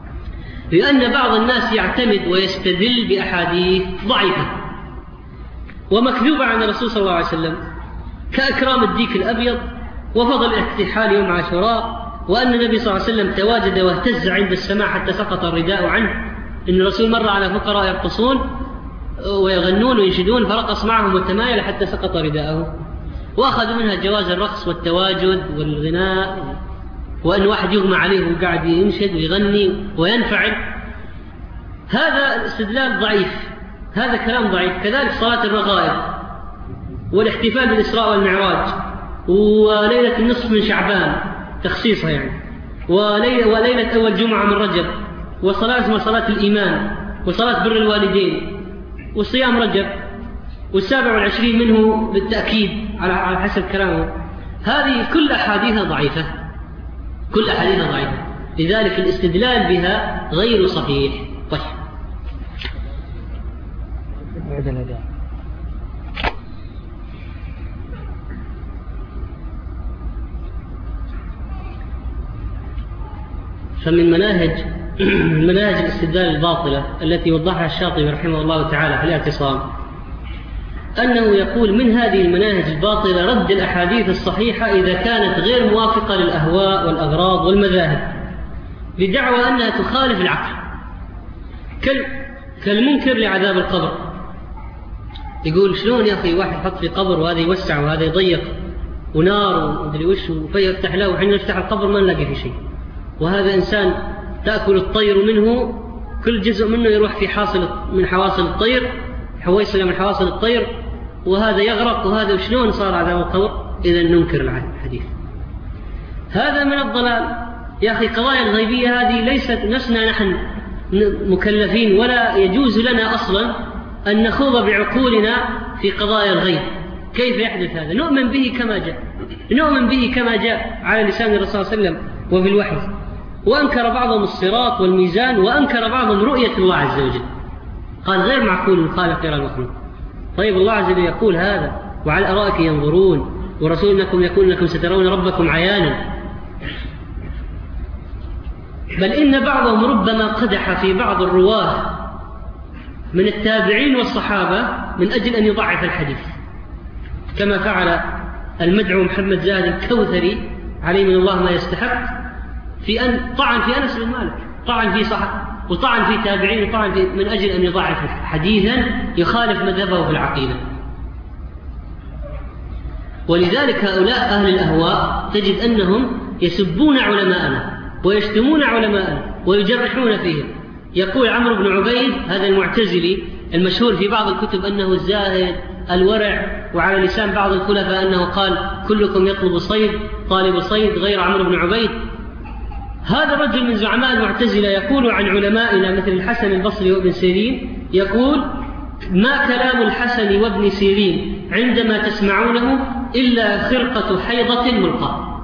لأن بعض الناس يعتمد ويستدل بأحاديث ضعيفة ومكذوبة عن الرسول صلى الله عليه وسلم، كأكرام الديك الأبيض وفضل الاحتحال يوم عاشوراء، وأن النبي صلى الله عليه وسلم تواجد واهتز عند السماع حتى سقط الرداء عنه، إن الرسول مر على فقراء يرقصون ويغنون وينشدون فرقص معهم وتمايل حتى سقط رداءه، وأخذوا منها جواز الرقص والتواجد والغناء، وأن واحد يغمى عليه وقاعد ينشد ويغني وينفعل. هذا الاستدلال ضعيف، هذا كلام ضعيف. كذلك صلاة الرغائب والاحتفال بالإسراء والمعراج وليلة النصف من شعبان تخصيصها يعني، وليلة, وليلة أول جمعة من رجب، وصلاة اسمها صلاة الإيمان، وصلاة بر الوالدين، وصيام رجب، والسابع والعشرين منه بالتأكيد على حسب كلامه. هذه كل أحاديثها ضعيفة، كل أحاديثها ضعيفة، لذلك الاستدلال بها غير صحيح. طيب، فمن مناهج مناهج الاستدلال الباطلة التي وضحها الشاطبي رحمه الله تعالى في الاعتصام أنه يقول من هذه المناهج الباطلة رد الأحاديث الصحيحة إذا كانت غير موافقة للأهواء والأغراض والمذاهب بدعوى أنها تخالف العقل، كالمنكر لعذاب القبر. يقول شلون يا أخي واحد يحط في قبر وهذا يوسع وهذا يضيق ونار ومدري وش وفيفتح له، وحين نفتح القبر ما نلاقي في شيء، وهذا إنسان تأكل الطير منه، كل جزء منه يروح في حاصل من حواصل الطير، حويصلة من حواصل الطير، وهذا يغرق وهذا، وشلون صار عذاب القبر؟ إذا ننكر الحديث. هذا من الضلال يا أخي. قضايا الغيبية هذه ليست نفسنا نحن مكلفين، ولا يجوز لنا أصلا أن نخوض بعقولنا في قضايا الغيب. كيف يحدث هذا؟ نؤمن به كما جاء، نؤمن به كما جاء على لسان الرسول صلى الله عليه وسلم وفي الوحي. وأنكر بعضهم الصراط والميزان، وأنكر بعضهم رؤية الله عز وجل، قال غير معقول الخالق يرى المخلوق. طيب الله عز وجل يقول هذا، وعلى الأرائك ينظرون، ورسول إنكم يقول إنكم سترون ربكم عيانا. بل إن بعضهم ربما قدح في بعض الرواه من التابعين والصحابة من أجل أن يضعف الحديث، كما فعل المدعو محمد زاهد الكوثري عليه من الله ما يستحق، في أن طعن في أنس بن مالك، طعن في صحابة، وطعن في تابعين، وطعن في من أجل أن يضعف حديثا يخالف مذهبه في العقيدة. ولذلك هؤلاء أهل الأهواء تجد أنهم يسبون علماءنا ويشتمون علماءنا ويجرحون فيهم. يقول عمرو بن عبيد هذا المعتزلي المشهور في بعض الكتب أنه الزاهد الورع، وعلى لسان بعض الخلفاء أنه قال كلكم يطلب صيد طالب صيد غير عمرو بن عبيد. هذا الرجل من زعماء المعتزلة يقول عن علمائنا مثل الحسن البصري وابن سيرين، يقول: ما كلام الحسن وابن سيرين عندما تسمعونه إلا خرقة حيضة ملقاة.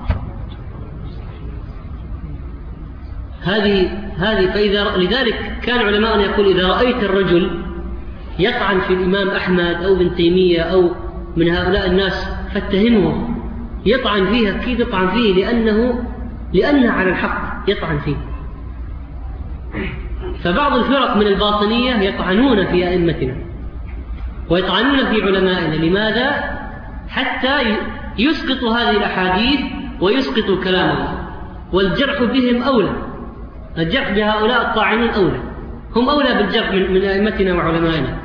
هذه هذه فإذا لذلك كان علماءنا يقول: إذا رأيت الرجل يطعن في الإمام أحمد أو ابن تيمية أو من هؤلاء الناس فاتهمه، يطعن فيه أكيد يطعن فيه لأنه لأنه على الحق يطعن فيه. فبعض الفرق من الباطنية يطعنون في أئمتنا ويطعنون في علمائنا. لماذا؟ حتى يسقطوا هذه الأحاديث ويسقطوا كلامهم، والجرح بهم أولى. الجرح بهؤلاء الطاعنين أولى، هم أولى بالجرح من, من أئمتنا وعلمائنا.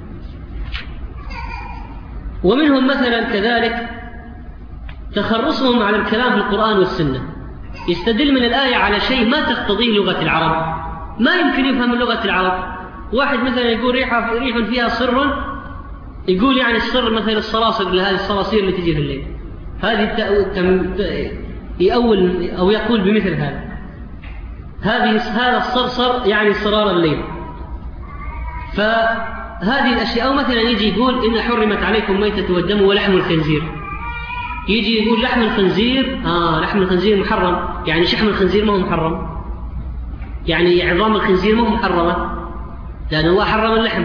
ومنهم مثلا كذلك تخرصهم على الكلام في القرآن والسنة، يستدل من الآية على شيء ما تقتضيه لغة العرب، ما يمكن يفهم لغة العرب. واحد مثلا يقول ريح ريح فيها صر، يقول يعني الصر مثل الصراصر، هذه الصراصير اللي تجي في الليل، هذه يأول أو يقول بمثل هذا، هذه هذا الصرصر يعني صرار الليل. فهذه الأشياء. أو مثلا يجي يقول: إن حرمت عليكم ميتة والدم ولحم الخنزير، يجي يقول لحم الخنزير آه لحم الخنزير محرم، يعني شحم الخنزير ما هو محرم، يعني عظام الخنزير ما هو محرمة لأنه هو حرم اللحم.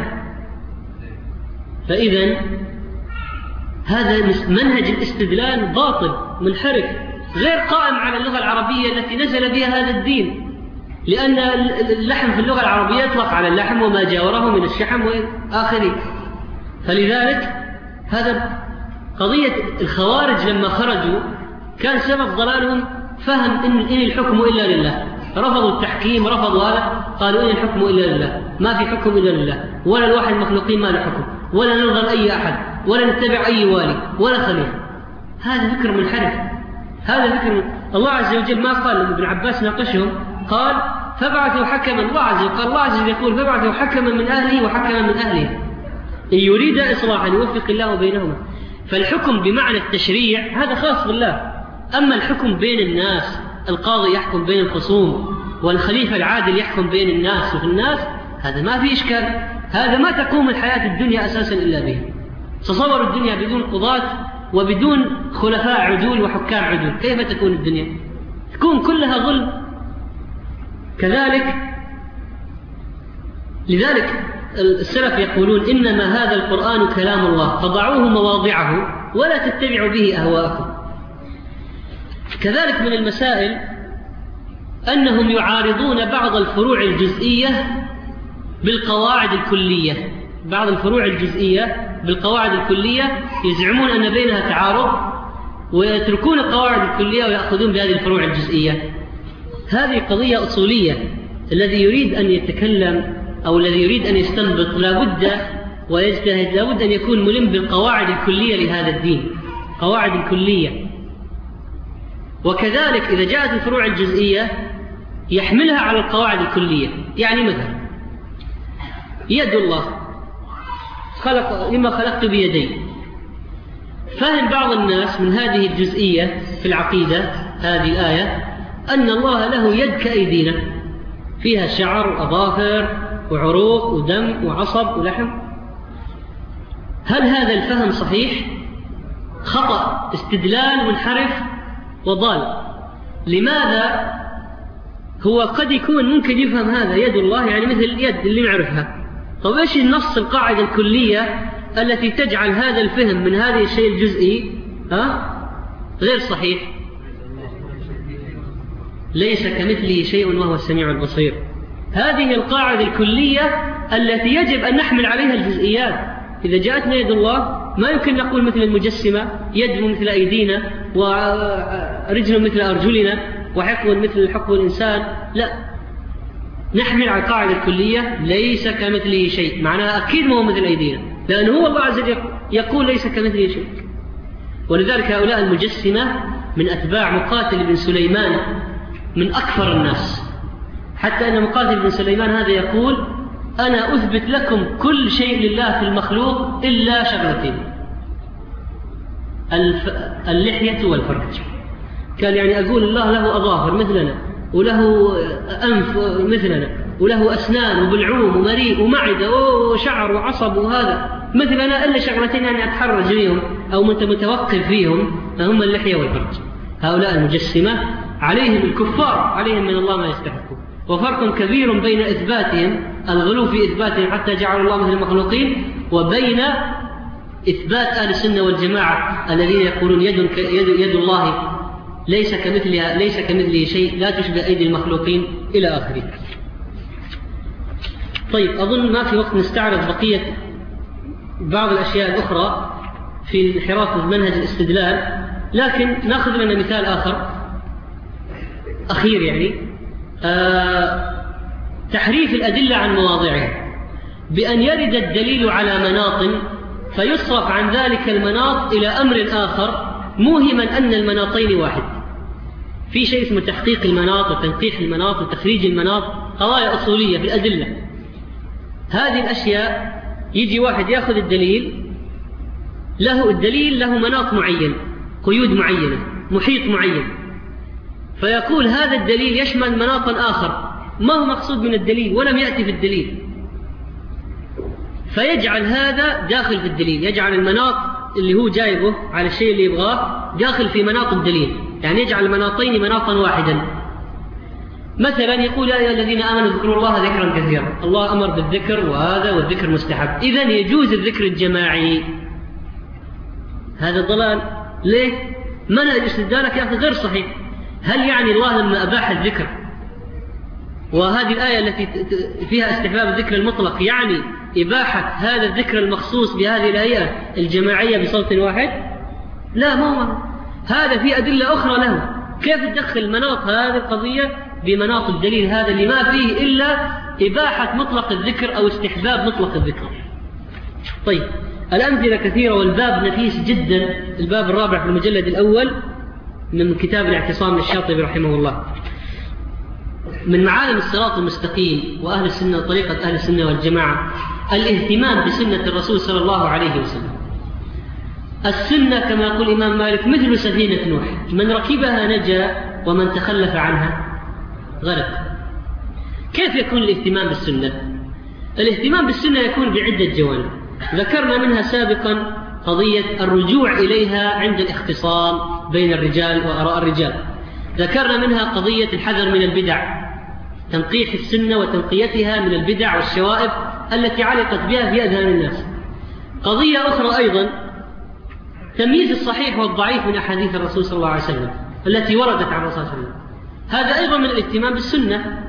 فإذا هذا منهج الاستدلال باطل منحرف غير قائم على اللغة العربية التي نزل بها هذا الدين، لأن اللحم في اللغة العربية يطلق على اللحم وما جاوره من الشحم وآخره. فلذلك هذا قضية الخوارج لما خرجوا كان سبب ضلالهم فهم إن, إن الحكم إلا لله، رفضوا التحكيم، رفضوا هذا، قالوا إن الحكم إلا لله، ما في حكم إلا لله، ولا الواحد المخلوقين ما له حكم، ولا نرضى أي أحد، ولا نتبع أي والي ولا خليفة. هذا فكر منحرف، هذا فكر. الله عز وجل ما قال، ابن عباس ناقشهم قال: فبعثوا حكما. الله عز وجل قال الله عز وجل يقول: فبعثوا حكما من أهله وحكما من أهله إن يريد إصلاحا يوفق الله بينهما. فالحكم بمعنى التشريع هذا خاص بالله، أما الحكم بين الناس، القاضي يحكم بين الخصوم والخليفة العادل يحكم بين الناس وفي الناس، هذا ما في إشكال، هذا ما تقوم الحياة الدنيا أساسا إلا به. تصور الدنيا بدون قضاة وبدون خلفاء عدول وحكام عدول، كيف تكون الدنيا؟ تكون كلها ظلم. كذلك لذلك السلف يقولون: إنما هذا القرآن كلام الله فضعوه مواضعه ولا تتبعوا به أهواءكم. كذلك من المسائل أنهم يعارضون بعض الفروع الجزئية بالقواعد الكلية، بعض الفروع الجزئية بالقواعد الكلية يزعمون أن بينها تعارض، ويتركون القواعد الكلية ويأخذون بهذه الفروع الجزئية. هذه قضية أصولية. الذي يريد أن يتكلم أو الذي يريد أن يستنبط لابد ويجتهد لابد أن يكون ملم بالقواعد الكلية لهذا الدين، قواعد الكلية. وكذلك إذا جاءت الفروع الجزئية يحملها على القواعد الكلية. يعني مثلا يد الله خلق لما خلقت بيدي، فهم بعض الناس من هذه الجزئية في العقيدة هذه الآية أن الله له يد كأيدينا، فيها شعر وأظافر وعروق ودم وعصب ولحم. هل هذا الفهم صحيح؟ خطأ، استدلال منحرف وضال. لماذا؟ هو قد يكون ممكن يفهم هذا يد الله يعني مثل اليد اللي نعرفها. طب إيش النص القاعدة الكلية التي تجعل هذا الفهم من هذا الشيء الجزئي ها غير صحيح؟ ليس كمثله شيء وهو السميع البصير. هذه القاعدة الكلية التي يجب أن نحمل عليها الجزئيات. إذا جاءتنا يد الله ما يمكن نقول مثل المجسمة يد مثل أيدينا ورجل مثل أرجلنا وحقو مثل حقو الإنسان، لا، نحمل على القاعدة الكلية ليس كمثله شيء، معناها أكيد ما هو مثل أيدينا، لأنه هو الله عز وجل يقول ليس كمثله شيء. ولذلك هؤلاء المجسمة من أتباع مقاتل بن سليمان من أكثر الناس، حتى أن مقاتل بن سليمان هذا يقول: أنا أثبت لكم كل شيء لله في المخلوق إلا شغلتين، اللحية والفرج. كان يعني أقول الله له أظافر مثلنا وله أنف مثلنا، وله أسنان وبلعوم ومريء ومعدة وشعر وعصب وهذا مثلنا، إلا شغلتين أنا أتحرج فيهم أو متوقف فيهم هم اللحية والفرج. هؤلاء المجسمة عليهم الكفار عليهم من الله ما يستحقون. وفرق كبير بين إثباتهم الغلو في إثباتهم حتى جعلوا الله مثل المخلوقين، وبين إثبات أهل السنة والجماعة الذين يقولون يد, يد, يد الله ليس كمثلها ليس كمثله شيء، لا تشبه أيدي المخلوقين إلى آخره. طيب، أظن ما في وقت نستعرض بقية بعض الأشياء الأخرى في انحراف منهج الاستدلال، لكن نأخذ لنا مثال آخر أخير، يعني آه تحريف الأدلة عن مواضعها بأن يرد الدليل على مناط فيصرف عن ذلك المناط إلى أمر آخر موهما أن المناطين واحد. في شيء اسمه تحقيق المناط وتنقيح المناط وتخريج المناط، قضايا أصولية في الأدلة. هذه الأشياء يجي واحد يأخذ الدليل، له الدليل له مناط معين، قيود معينة، محيط معين، فيقول هذا الدليل يشمل مناطا آخر ما هو مقصود من الدليل ولم يأتي في الدليل، فيجعل هذا داخل في الدليل، يجعل المناط اللي هو جايبه على الشيء اللي يبغاه داخل في مناط الدليل، يعني يجعل المناطين مناطا واحدا. مثلا يقول يا أيها الذين آمنوا اذكروا الله ذكرا كثيرا، الله أمر بالذكر وهذا والذكر مستحب، إذن يجوز الذكر الجماعي. هذا ضلال. ليه؟ منهج استدلالك يا أخي غير صحيح. هل يعني الله لما أباح الذكر وهذه الآية التي فيها استحباب الذكر المطلق يعني إباحة هذا الذكر المخصوص بهذه الهيئة الجماعية بصوت واحد؟ لا، ما هو هذا. في أدلة أخرى له. كيف تدخل مناط هذه القضية بمناط الدليل هذا اللي ما فيه إلا إباحة مطلق الذكر أو استحباب مطلق الذكر؟ طيب، الأمثلة كثيرة والباب نفيس جدا. الباب الرابع في المجلد الأول من كتاب الاعتصام للشاطبي رحمه الله. من معالم الصراط المستقيم وأهل السنة وطريقة أهل السنة والجماعة الاهتمام بسنة الرسول صلى الله عليه وسلم. السنة كما يقول الإمام مالك مثل سفينة نوح، من ركبها نجا ومن تخلف عنها غرق. كيف يكون الاهتمام بالسنة؟ الاهتمام بالسنة يكون بعدة جوانب ذكرنا منها سابقا قضية الرجوع إليها عند الاختصام بين الرجال وآراء الرجال، ذكرنا منها قضية الحذر من البدع، تنقيح السنة وتنقيتها من البدع والشوائب التي علقت بها في أذهان الناس. قضية أخرى أيضا تمييز الصحيح والضعيف من أحاديث الرسول صلى الله عليه وسلم التي وردت عن الرسول صلى الله عليه وسلم. هذا أيضا من الاهتمام بالسنة،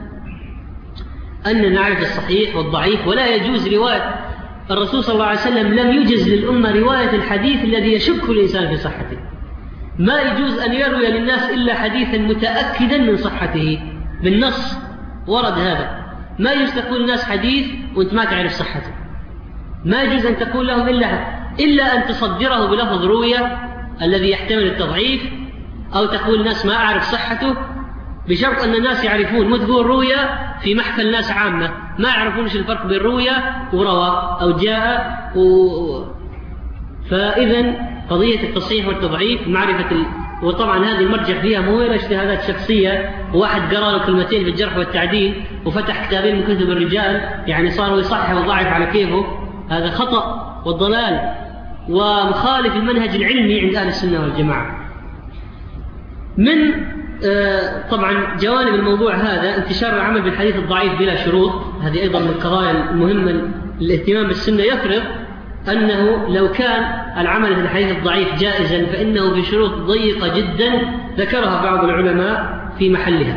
أن نعرف الصحيح والضعيف، ولا يجوز رواية الرسول صلى الله عليه وسلم لم يجز للأمة رواية الحديث الذي يشك الإنسان في صحته. ما يجوز أن يروي للناس إلا حديثا متأكدا من صحته بالنص، ورد هذا. ما يجوز تقول الناس حديث وأنت ما تعرف صحته. ما يجوز أن تقول لهم إلا, إلا أن تصدره بلفظ روية الذي يحتمل التضعيف، أو تقول الناس ما أعرف صحته، بشرط أن الناس يعرفون. مو تقول روية في محفل الناس عامة ما يعرفون ايش الفرق بين روية وروى أو جاء و... فإذا قضية التصحيح والتضعيف معرفة ال... وطبعا هذه المرجع فيها مو إلى اجتهادات شخصية، وواحد قرأ له كلمتين في الجرح والتعديل وفتح كتابين من كتب الرجال يعني صار يصحح ويضعف على كيفه، هذا خطأ والضلال ومخالف المنهج العلمي عند أهل السنة والجماعة. من آه طبعا جوانب الموضوع هذا انتشار العمل بالحديث الضعيف بلا شروط، هذه أيضا من القضايا المهمة. الاهتمام بالسنة يفرض أنه لو كان العمل بالحديث الضعيف جائزا فإنه بشروط ضيقة جدا ذكرها بعض العلماء في محلها.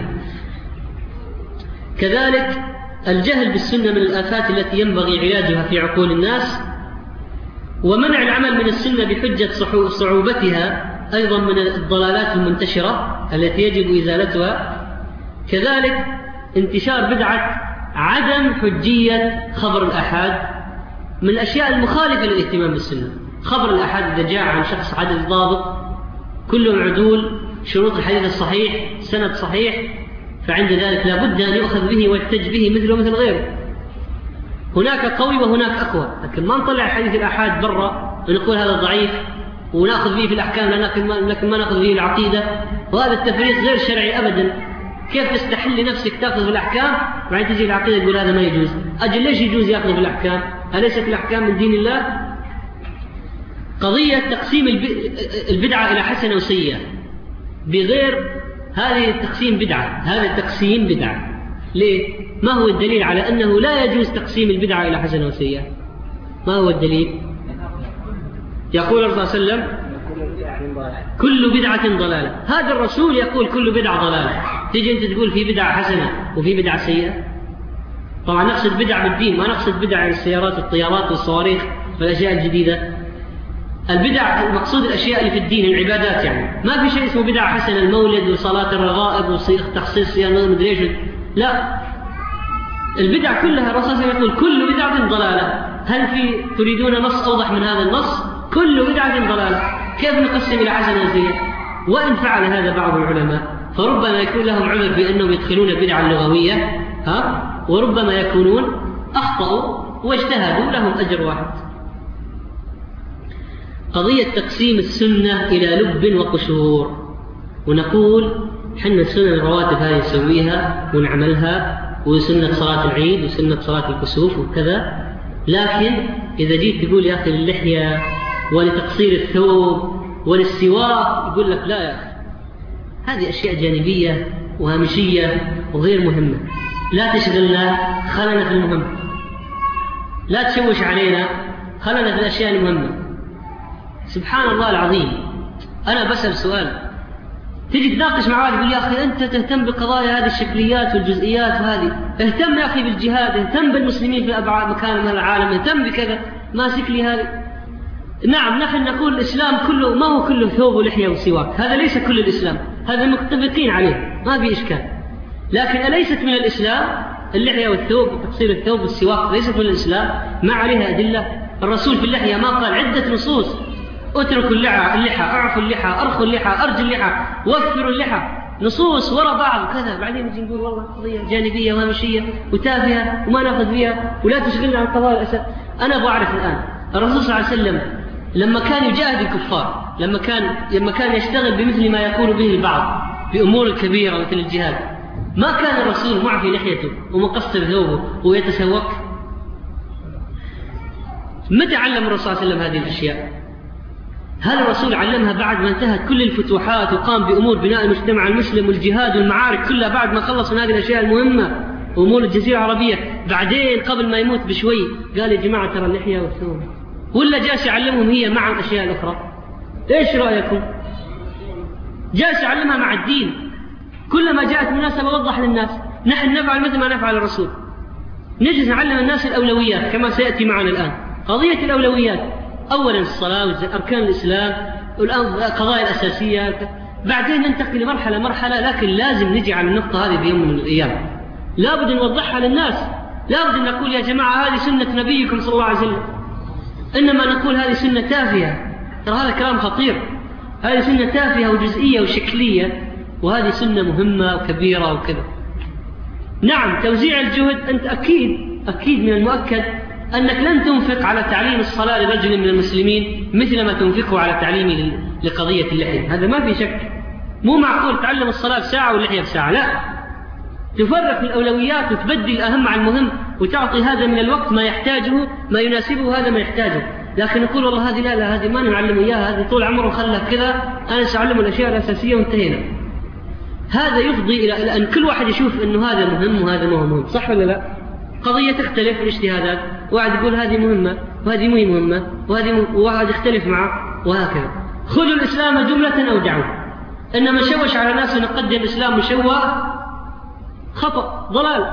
كذلك الجهل بالسنة من الآفات التي ينبغي علاجها في عقول الناس، ومنع العمل من السنة بحجة صعوبتها أيضا من الضلالات المنتشرة التي يجب إزالتها. كذلك انتشار بدعة عدم حجية خبر الآحاد من الأشياء المخالفة للاهتمام بالسنة. خبر الآحاد إذا جاء عن شخص عدد ضابط كلهم عدول، شروط الحديث الصحيح، سند صحيح، فعند ذلك لا بد أن يؤخذ به ويحتج به مثله مثل غيره. هناك قوي وهناك أقوى، لكن ما نطلع حديث الآحاد برا ونقول هذا ضعيف ونأخذ به في الأحكام لكن ما نأخذ به العقيدة، وهذا التفريق غير شرعي أبدا. كيف تستحل لنفسك تأخذ في الأحكام بعدين تجي العقيدة تقول هذا ما يجوز؟ أجل ليش يجوز يأخذ في الأحكام؟ أليست الأحكام من دين الله؟ قضية تقسيم البدعة إلى حسنة وسيئة بغير هذه التقسيم بدعة، هذا التقسيم بدعة. ليه؟ ما هو الدليل على أنه لا يجوز تقسيم البدعة إلى حسنة وسيئة؟ ما هو الدليل؟ يقول الرسول صلى الله عليه وسلم كل بدعة ضلالة. هذا الرسول يقول كل بدعة ضلالة، تيجي أنت تقول في بدعة حسنة وفي بدعة سيئة؟ طبعا نقصد بدعة بالدين، ما نقصد بدعة السيارات والطيارات والصواريخ والأشياء الجديدة. البدع المقصود الأشياء اللي في الدين، العبادات يعني. ما في شيء اسمه بدعة حسنة، المولد وصلاة الرغائب وتخصيص يعني مدري ايش. لا، البدع كلها الرسول يقول كل بدعة ضلالة. هل في تريدون نص أوضح من هذا النص؟ كل بدعة ضلالة. كيف نقسم إلى حسنة وسيئة؟ وإن فعل هذا بعض العلماء فربما يكون لهم عذر بأنهم يدخلون البدعة اللغوية، ها؟ وربما يكونون أخطأوا واجتهدوا، لهم أجر واحد. قضية تقسيم السنة إلى لب وقشور، ونقول حنا السنة الرواتب هذه نسويها ونعملها، وسنة صلاة العيد وسنة صلاة الكسوف وكذا، لكن إذا جيت تقول يا أخي اللحية ولتقصير الثوب وللسواك يقول لك لا يا أخي، هذه أشياء جانبية وهامشية وغير مهمة، لا تشغلنا، خلنا في المهم، لا تشوش علينا، خلنا في الأشياء المهمة. سبحان الله العظيم، أنا بسأل سؤال، تجي تناقش مع واحد يقول يا أخي أنت تهتم بقضايا هذه الشكليات والجزئيات وهذه، اهتم يا أخي بالجهاد، اهتم بالمسلمين في أبعاد مكان من العالم، اهتم بكذا، ماسك لي هذه. نعم نحن نقول الإسلام كله ما هو كله ثوب ولحية وسواك، هذا ليس كل الإسلام، هذا متفقين عليه ما في إشكال، لكن أليست من الإسلام اللحية والثوب وتقصير الثوب والسواك؟ ليست من الإسلام، ما عليها أدلة؟ الرسول في اللحية ما قال؟ عدة نصوص، اتركوا اللحى اللحى اعفوا اللحى ارخوا اللحى ارجوا اللحى وفروا اللحى، نصوص وراء بعض كذا. بعدين نجي نقول والله قضيه جانبيه وهامشيه وتافهه وما ناخذ فيها ولا تشغلنا عن قضايا الاساس. انا ابغى اعرف الان الرسول صلى الله عليه وسلم لما كان يجاهد الكفار، لما كان لما كان يشتغل بمثل ما يقول به البعض بامور كبيره مثل الجهاد، ما كان الرسول معفي لحيته ومقصر ثوبه ويتسوق؟ متى علم الرسول صلى الله عليه وسلم هذه الاشياء؟ هل الرسول علمها بعد ما انتهت كل الفتوحات وقام بأمور بناء المجتمع المسلم والجهاد والمعارك كلها، بعد ما خلص من هذه الأشياء المهمة وأمور الجزيرة العربية، بعدين قبل ما يموت بشوي قال يا جماعة ترى اللحية والثوب، ولا جالس يعلمهم هي مع الأشياء الأخرى؟ إيش رأيكم؟ جالس يعلمها مع الدين، كلما جاءت مناسبة وضح للناس. نحن نفعل مثل ما نفعل الرسول، نجلس نعلم الناس الأولويات كما سيأتي معنا الآن. قضية الأولويات، أولا الصلاة وأركان الإسلام والقضايا الأساسية، بعدين ننتقل لمرحلة مرحلة، لكن لازم نجي على النقطة هذه في يوم من الأيام، لابد نوضحها للناس، لابد نقول يا جماعة هذه سنة نبيكم صلى الله عليه وسلم، إنما نقول هذه سنة تافهة، ترى هذا كلام خطير، هذه سنة تافهة وجزئية وشكلية، وهذه سنة مهمة وكبيرة وكذا. نعم توزيع الجهد، أنت أكيد أكيد من المؤكد أنك لن تنفق على تعليم الصلاة لرجل من المسلمين مثل ما تنفقه على تعليمه لقضية اللحية، هذا ما في شك. مو معقول تعلم الصلاة بساعة واللحية بساعة، لا، تفرق الأولويات وتبدل الأهم عن المهم، وتعطي هذا من الوقت ما يحتاجه، ما يناسبه هذا ما يحتاجه. لكن نقول والله هذه لا لا هذه ما نعلم إياها، هذه طول عمره خلها كذا، أنا سأعلم الأشياء الأساسية وانتهينا. هذا يفضي إلى أن كل واحد يشوف أنه هذا مهم وهذا ما هو مهم، صح ولا لا؟ قضية تختلف الاجتهادات، واحد يقول هذه مهمة وهذه مو مهمة وهذه وواحد يختلف معه وهكذا. خذوا الإسلام جملة أو دعوة، إنما نشوش على ناس ونقدم إسلام مشوه، خطأ، ضلال.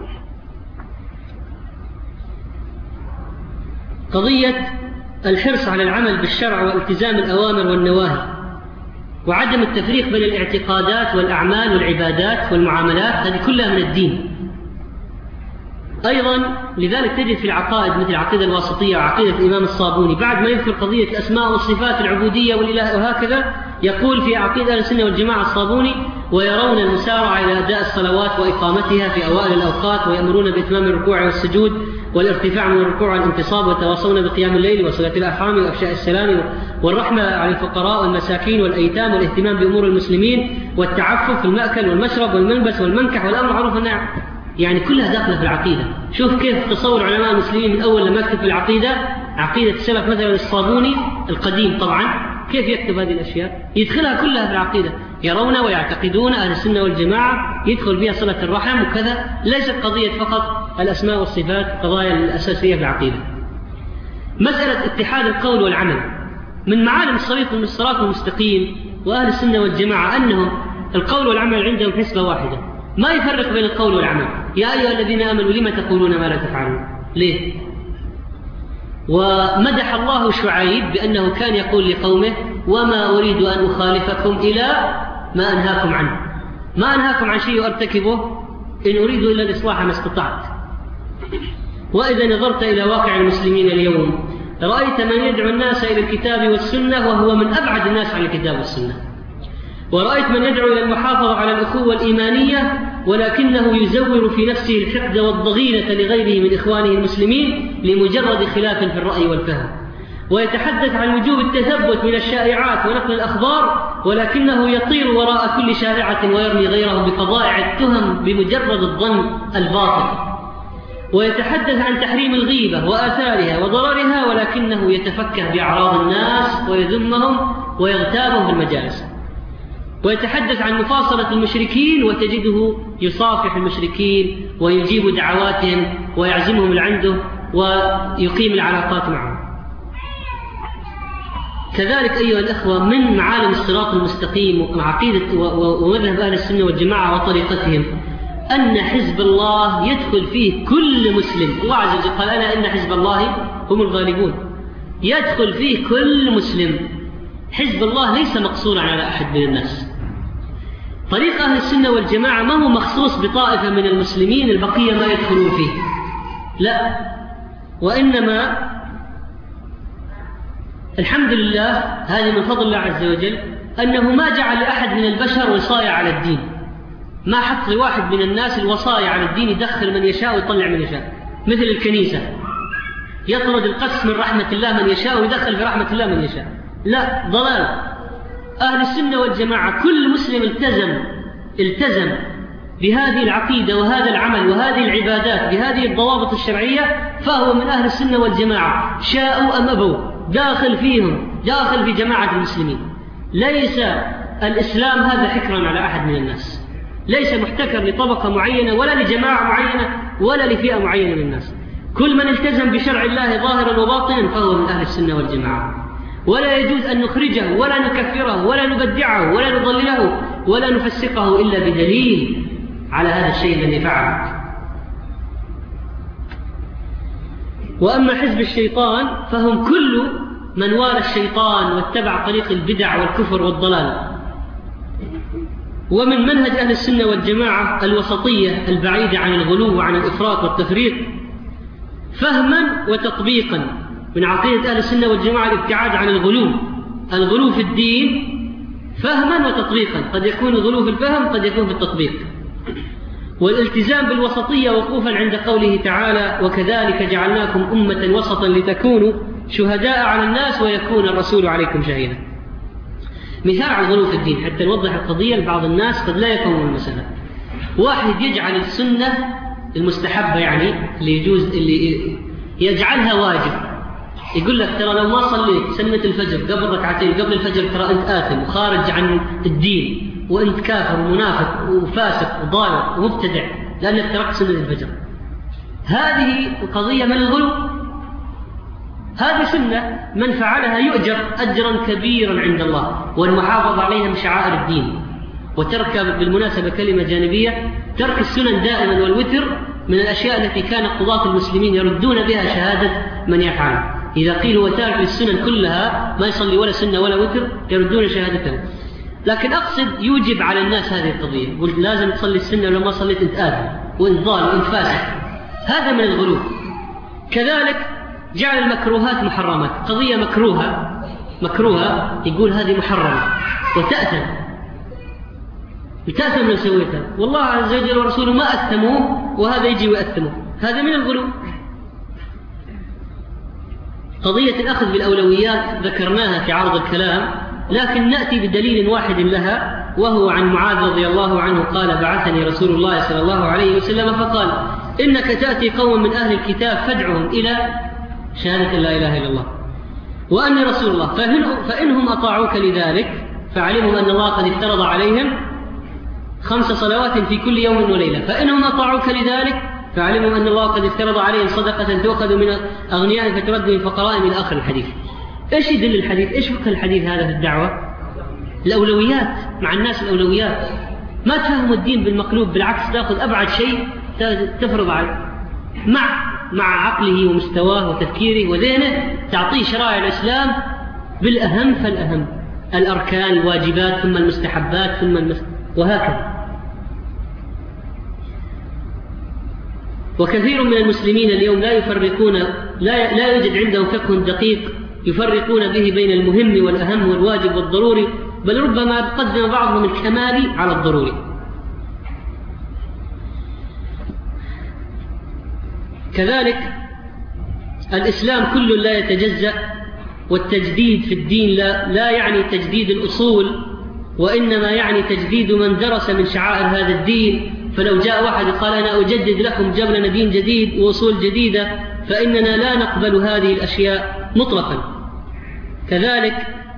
قضية الحرص على العمل بالشرع والالتزام الأوامر والنواهي، وعدم التفريق بين الاعتقادات والأعمال والعبادات والمعاملات، هذه كلها من الدين أيضا. لذلك تجد في العقائد مثل العقيدة الواسطية وعقيدة الإمام الصابوني بعد ما يذكر قضية الأسماء والصفات العبودية والإله وهكذا، يقول في عقيدة أهل السنة والجماعة الصابوني: ويرون المسارعة إلى أداء الصلوات وإقامتها في أوائل الأوقات، ويأمرون بإتمام الركوع والسجود والارتفاع من الركوع والانتصاب، وتواصون بقيام الليل وصلاة الأرحام وأفشاء السلام والرحمة على الفقراء والمساكين والأيتام والاهتمام بأمور المسلمين والتعفف في المأكل والمشرب والملبس والمنكح والأمر معروف والنهي، يعني كلها داخلة في العقيدة. شوف كيف تصور علماء المسلمين من أول لما يكتب في العقيدة، عقيدة السلف مثلا الصابوني القديم طبعا، كيف يكتب هذه الأشياء؟ يدخلها كلها في العقيدة. يرون ويعتقدون أهل السنة والجماعة يدخل فيها صلة الرحم وكذا، ليست قضية فقط الأسماء والصفات، قضايا الأساسية في العقيدة. مسألة اتحاد القول والعمل من معالم الصراط المستقيم وأهل السنة والجماعة أنهم القول والعمل عندهم حسبة واحدة، ما يفرق بين القول والعمل. يا أيها الذين آمنوا لما تقولون ما لا تفعلون؟ ليه؟ ومدح الله شعيب بأنه كان يقول لقومه وما أريد أن أخالفكم إلى ما أنهاكم عنه، ما أنهاكم عن شيء أرتكبه، إن أريد إلا الإصلاح ما استطعت. وإذا نظرت إلى واقع المسلمين اليوم رأيت من يدعو الناس إلى الكتاب والسنة وهو من أبعد الناس عن الكتاب والسنة، ورأيت من يدعو إلى المحافظة على الأخوة الإيمانية ولكنه يزور في نفسه الحقد والضغينة لغيره من إخوانه المسلمين لمجرد خلاف في الرأي والفهم، ويتحدث عن وجوب التثبت من الشائعات ونقل الأخبار ولكنه يطير وراء كل شائعة ويرمي غيره بفظائع التهم بمجرد الظن الباطل، ويتحدث عن تحريم الغيبة وآثارها وضررها ولكنه يتفكه بأعراض الناس ويذمهم ويغتابهم في المجالس، ويتحدث عن مفاصلة المشركين وتجده يصافح المشركين ويجيب دعواتهم ويعزمهم لعنده ويقيم العلاقات معهم. كذلك أيها الأخوة من معالم الصراط المستقيم وعقيدة ومذهب أهل السنة والجماعة وطريقتهم أن حزب الله يدخل فيه كل مسلم. الله عز وجل قال ألا إن حزب الله هم الغالبون، يدخل فيه كل مسلم. حزب الله ليس مقصورا على أحد من الناس. طريق أهل السنة والجماعة ما هو مخصوص بطائفة من المسلمين البقية ما يدخلون فيه، لا، وإنما الحمد لله هذا من فضل الله عز وجل أنه ما جعل لأحد من البشر وصاية على الدين، ما حط لواحد من الناس الوصاية على الدين يدخل من يشاء ويطلع من يشاء، مثل الكنيسة يطرد القس من رحمة الله من يشاء ويدخل في رحمة الله من يشاء، لا، ضلال. أهل السنة والجماعة كل مسلم التزم التزم بهذه العقيدة وهذا العمل وهذه العبادات بهذه الضوابط الشرعية فهو من أهل السنة والجماعة شاءوا أم أبوا، داخل فيهم، داخل في جماعة المسلمين. ليس الإسلام هذا حكرا على أحد من الناس، ليس محتكر لطبقة معينة ولا لجماعة معينة ولا لفئة معينة من الناس. كل من التزم بشرع الله ظاهرا وباطنا فهو من أهل السنة والجماعة، ولا يجوز أن نخرجه ولا نكفره ولا نبدعه ولا نضلله ولا نفسقه إلا بدليل على هذا الشيء الذي فعله. وأما حزب الشيطان فهم كل من والى الشيطان واتبع طريق البدع والكفر والضلال. ومن منهج أهل السنة والجماعة الوسطية البعيدة عن الغلو وعن الإفراط والتفريط فهما وتطبيقا. من عقيدة أهل السنة والجماعة الابتعاد عن الغلو، الغلو في الدين فهما وتطبيقا، قد يكون الغلو في الفهم قد يكون في التطبيق. والالتزام بالوسطية وقوفا عند قوله تعالى وكذلك جعلناكم أمة وسطا لتكونوا شهداء على الناس ويكون الرسول عليكم شهيدا. مثال على الغلو في الدين حتى نوضح القضية لبعض الناس قد لا يفهمون المسألة. واحد يجعل السنة المستحبة يعني اللي يجوز اللي يجعلها واجب، يقول لك ترى لو ما صليت سنة الفجر قبل ركعتين قبل الفجر ترى أنت آثم وخارج عن الدين وأنت كافر ومنافق وفاسق وضال ومبتدع لأنك تركت سنة الفجر. هذه قضية من الغلو. هذه سنة من فعلها يؤجر أجرا كبيرا عند الله، والمحافظة عليها من شعائر الدين. وترك بالمناسبة كلمة جانبية، ترك السنن دائما والوتر من الأشياء التي كان قضاة المسلمين يردون بها شهادة من يفعلها. إذا قيل وتارك السنن كلها ما يصلي ولا سنة ولا وتر يردون شهادته. لكن أقصد يوجب على الناس هذه القضية، قلت لازم تصلي السنة ولو ما صليت أنت آثم وأنت ضال وأنت فاسق، هذا من الغلو. كذلك جعل المكروهات محرمات، قضية مكروهة مكروهة يقول هذه محرمة وتأثم وتأثم من سويتها، والله عز وجل ورسوله ما أثموه وهذا يجي ويأثمه، هذا من الغلو. قضية الأخذ بالأولويات ذكرناها في عرض الكلام، لكن نأتي بدليل واحد لها وهو عن معاذ رضي الله عنه قال بعثني رسول الله صلى الله عليه وسلم فقال إنك تأتي قوم من أهل الكتاب فادعهم إلى شهادة لا إله إلا الله وأني رسول الله، فإنهم أطاعوك لذلك فعلموا أن الله قد افترض عليهم خمس صلوات في كل يوم وليلة، فإنهم أطاعوك لذلك فعلموا أن الله قد افترض عليهم صدقة تؤخذ من أغنياء فترد من فقراء من آخر الحديث. إيش يدل الحديث؟ إيش فقه الحديث هذا في الدعوة؟ الأولويات مع الناس، الأولويات. ما تفهم الدين بالمقلوب، بالعكس تأخذ أبعد شيء تفرض عليه مع مع عقله ومستواه وتفكيره وذهنه، تعطيه شرائع الإسلام بالأهم فالأهم، الأركان، الواجبات، ثم المستحبات، ثم المس... وهكذا. وكثير من المسلمين اليوم لا يفرقون، لا لا يوجد عندهم فقه دقيق يفرقون به بين المهم والأهم والواجب والضروري، بل ربما قدم بعضهم الكمال على الضروري. كذلك الإسلام كله لا يتجزأ، والتجديد في الدين لا, لا يعني تجديد الأصول، وإنما يعني تجديد من درس من شعائر هذا الدين. فلو جاء واحد قال أنا أجدد لكم، جاب لنا دين جديد وأصول جديدة، فإننا لا نقبل هذه الأشياء مطلقا. كذلك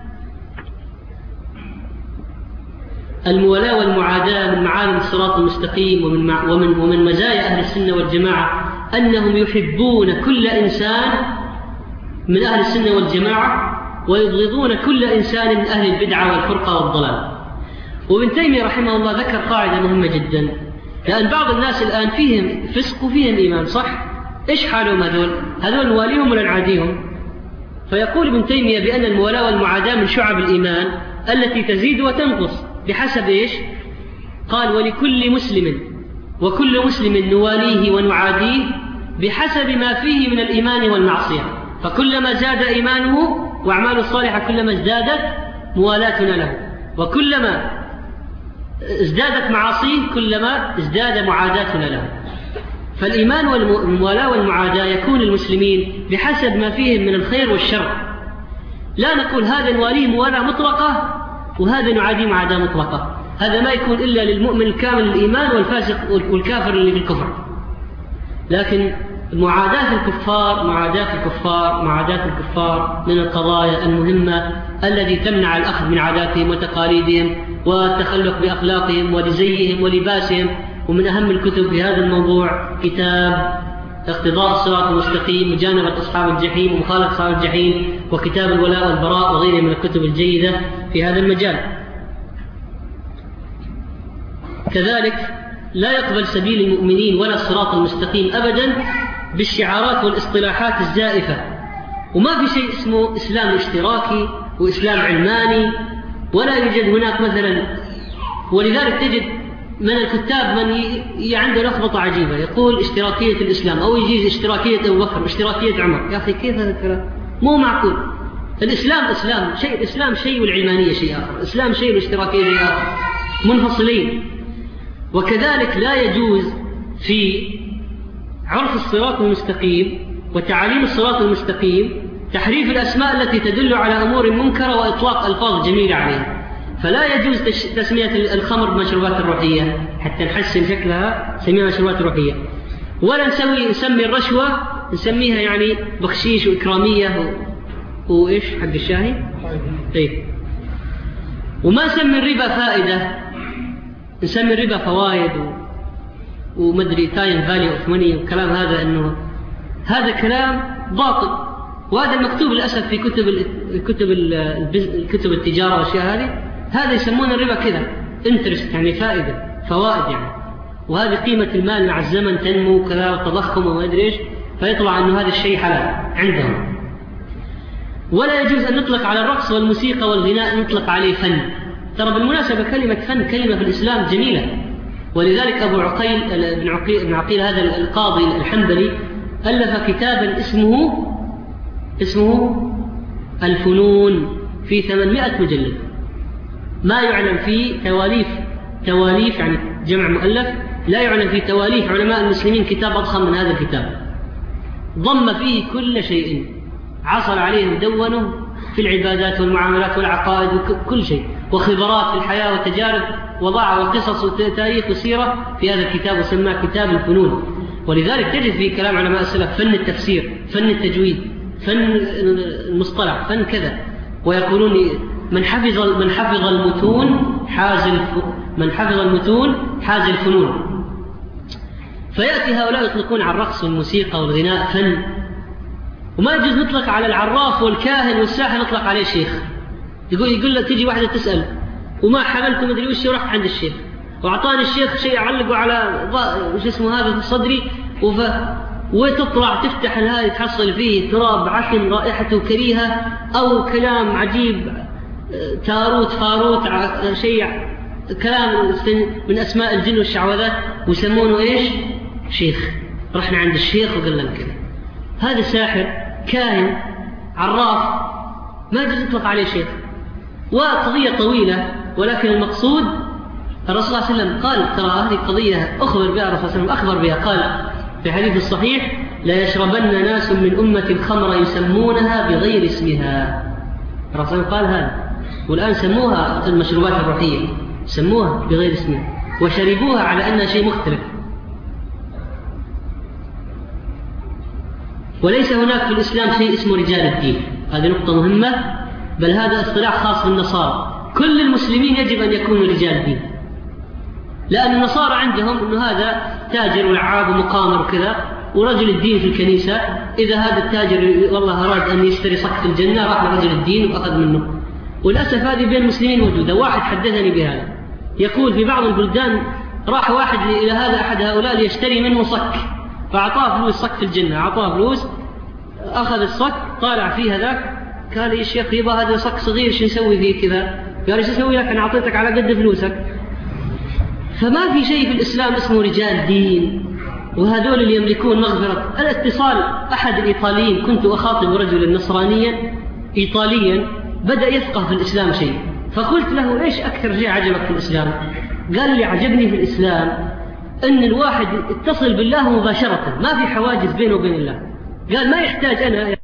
المولاة والمعاداة من معالم الصراط المستقيم، ومن, ومن, ومن مزايا أهل السنة والجماعة أنهم يحبون كل إنسان من أهل السنة والجماعة ويبغضون كل إنسان من أهل البدعة والفرقة والضلال. وابن تيمية رحمه الله ذكر قاعدة مهمة جدا، لأن بعض الناس الآن فيهم فسق وفيهم إيمان، صح؟ إيش حالهم هذول؟ هذول نواليهم ولا نعاديهم؟ فيقول ابن تيمية بأن المولاة والمعاداة من شعب الإيمان التي تزيد وتنقص بحسب إيش؟ قال ولكل مسلم وكل مسلم نواليه ونعاديه بحسب ما فيه من الإيمان والمعصية، فكلما زاد إيمانه وأعماله الصالحة كلما ازدادت موالاتنا له، وكلما ازدادت معاصيه كلما ازداد معاداتنا له. فالإيمان والموالاة والمعاداة يكون المسلمين بحسب ما فيهم من الخير والشر، لا نقول هذا نواليه موالاة مطلقة وهذا نعاديه معاداة مطلقة، هذا ما يكون إلا للمؤمن الكامل الإيمان والفاسق والكافر اللي في الكفر. لكن معاداة الكفار معاداة الكفار معاداة الكفار من القضايا المهمة التي تمنع الأخذ من عاداتهم وتقاليدهم والتخلق بأخلاقهم ولزيهم ولباسهم. ومن أهم الكتب في هذا الموضوع كتاب اقتضاء الصراط المستقيم، مجانبة أصحاب الجحيم ومخالفة أصحاب الجحيم، وكتاب الولاء والبراء، وغيرها من الكتب الجيدة في هذا المجال. كذلك لا يقبل سبيل المؤمنين ولا الصراط المستقيم أبدا بالشعارات والاصطلاحات الزائفة، وما في شيء اسمه إسلام اشتراكي وإسلام علماني، ولا يوجد هناك مثلا. ولذلك تجد من الكتاب من ي... عنده لخبطة عجيبة، يقول اشتراكية الإسلام، أو يجيز اشتراكية أبو بكر، اشتراكية عمر. يا أخي كيف هذا الكلام؟ مو معقول. الإسلام إسلام شيء، الإسلام شيء والعلمانية شيء آخر، الإسلام شيء والاشتراكية شيء آخر، منفصلين. وكذلك لا يجوز في عرف الصراط المستقيم وتعاليم الصراط المستقيم تحريف الأسماء التي تدل على أمور منكرة وإطلاق ألفاظ جميلة عليها. فلا يجوز تسمية الخمر بمشروبات الروحية حتى نحسن شكلها، نسميها مشروبات روحية. ولا نسوي نسمي الرشوة نسميها يعني بخشيش وإكرامية و... وإيش حق الشاهي. إيه. وما نسمي الربا فائدة، نسمي الربا فوائد و... ومدري تايم فاليو اوف ماني والكلام هذا. إنه هذا كلام باطل، وهذا المكتوب للأسف في كتب ال... كتب ال... الكتب التجارة والأشياء هذه. هذا يسمونه الربا كذا انترست، يعني فائدة، فوائد يعني، وهذه قيمة المال مع الزمن تنمو كذا وتضخم وما أدري إيش، فيطلع أنه هذا الشيء حلال عندهم. ولا يجوز أن نطلق على الرقص والموسيقى والغناء نطلق عليه فن. ترى بالمناسبة كلمة فن كلمة في الإسلام جميلة، ولذلك أبو عقيل بن عقيل, بن عقيل هذا القاضي الحنبلي ألف كتابا اسمه اسمه الفنون في ثمانمائة مجلد، ما يعلم فيه تواليف تواليف يعني جمع مؤلف، لا يعلم فيه تواليف علماء المسلمين كتاب أضخم من هذا الكتاب، ضم فيه كل شيء عصر عليه ودونه في العبادات والمعاملات والعقائد وكل شيء، وخبرات في الحياة وتجارب وضع وقصص وتاريخ وسيرة في هذا الكتاب، وسماه كتاب الفنون. ولذلك تجد في كلام علماء السلف فن التفسير، فن التجويد، فن المصطلح، فن كذا. ويقولون من حفظ من حفظ المتون حاز الف... من حفظ المتون حاز الفنون. فيأتي هؤلاء يطلقون على الرقص والموسيقى والغناء فن، وما يجوز نطلق على العراف والكاهن والساحر نطلق عليه شيخ. يقول يقول لك تيجي واحدة تسأل وما حملت مدري وش، رحت عند الشيخ وأعطاني الشيخ شيء أعلقه على وش اسمه هذا في صدري، وف... وتطلع تفتح هذه تحصل فيه تراب عفن رائحته كريهة، أو كلام عجيب تاروت فاروت شيء كلام من أسماء الجن والشعوذات، ويسمونه إيش؟ شيخ. رحنا عند الشيخ وقلنا كذا. هذا ساحر، كاهن، عراف، ما يجوز يطلق عليه شيخ. وقضية طويلة، ولكن المقصود الرسول صلى الله عليه وسلم قال ترى هذه قضية أخبر بها الرسول صلى الله عليه وسلم، أخبر بها قال في حديث الصحيح لا يشربن ناس من أمة الخمر يسمونها بغير اسمها. الرسول قال هذا، والآن سموها المشروبات الروحية، سموها بغير اسمها وشربوها على أنها شيء مختلف. وليس هناك في الإسلام شيء اسمه رجال الدين، هذه نقطة مهمة، بل هذا اصطلاح خاص بالنصارى. كل المسلمين يجب أن يكونوا رجال الدين، لأن النصارى عندهم أنه هذا تاجر ولعاب ومقامر وكذا، ورجل الدين في الكنيسة إذا هذا التاجر والله أراد أن يشتري صك الجنة راح لرجل الدين وأخذ منه. وللأسف هذه بين المسلمين موجودة. واحد حدثني بهذا يقول في بعض البلدان راح واحد إلى هذا أحد هؤلاء ليشتري منه صك، فأعطاه فلوس صك في الجنة، أعطاه فلوس، أخذ الصك طالع فيه هذاك، قال يا شيخ يبا هذا صك صغير شو نسوي فيه كذا؟ قال ايش اسوي لك؟ أنا أعطيتك على قد فلوسك. فما في شيء في الإسلام اسمه رجال دين، وهذول اللي يملكون مغفرة. الاتصال، أحد الإيطاليين كنت أخاطب رجلا نصرانيا إيطاليا بدأ يفقه في الإسلام شيء، فقلت له إيش أكثر شيء عجبك في الإسلام؟ قال لي عجبني في الإسلام أن الواحد يتصل بالله مباشرة، ما في حواجز بينه وبين الله. قال ما يحتاج أنا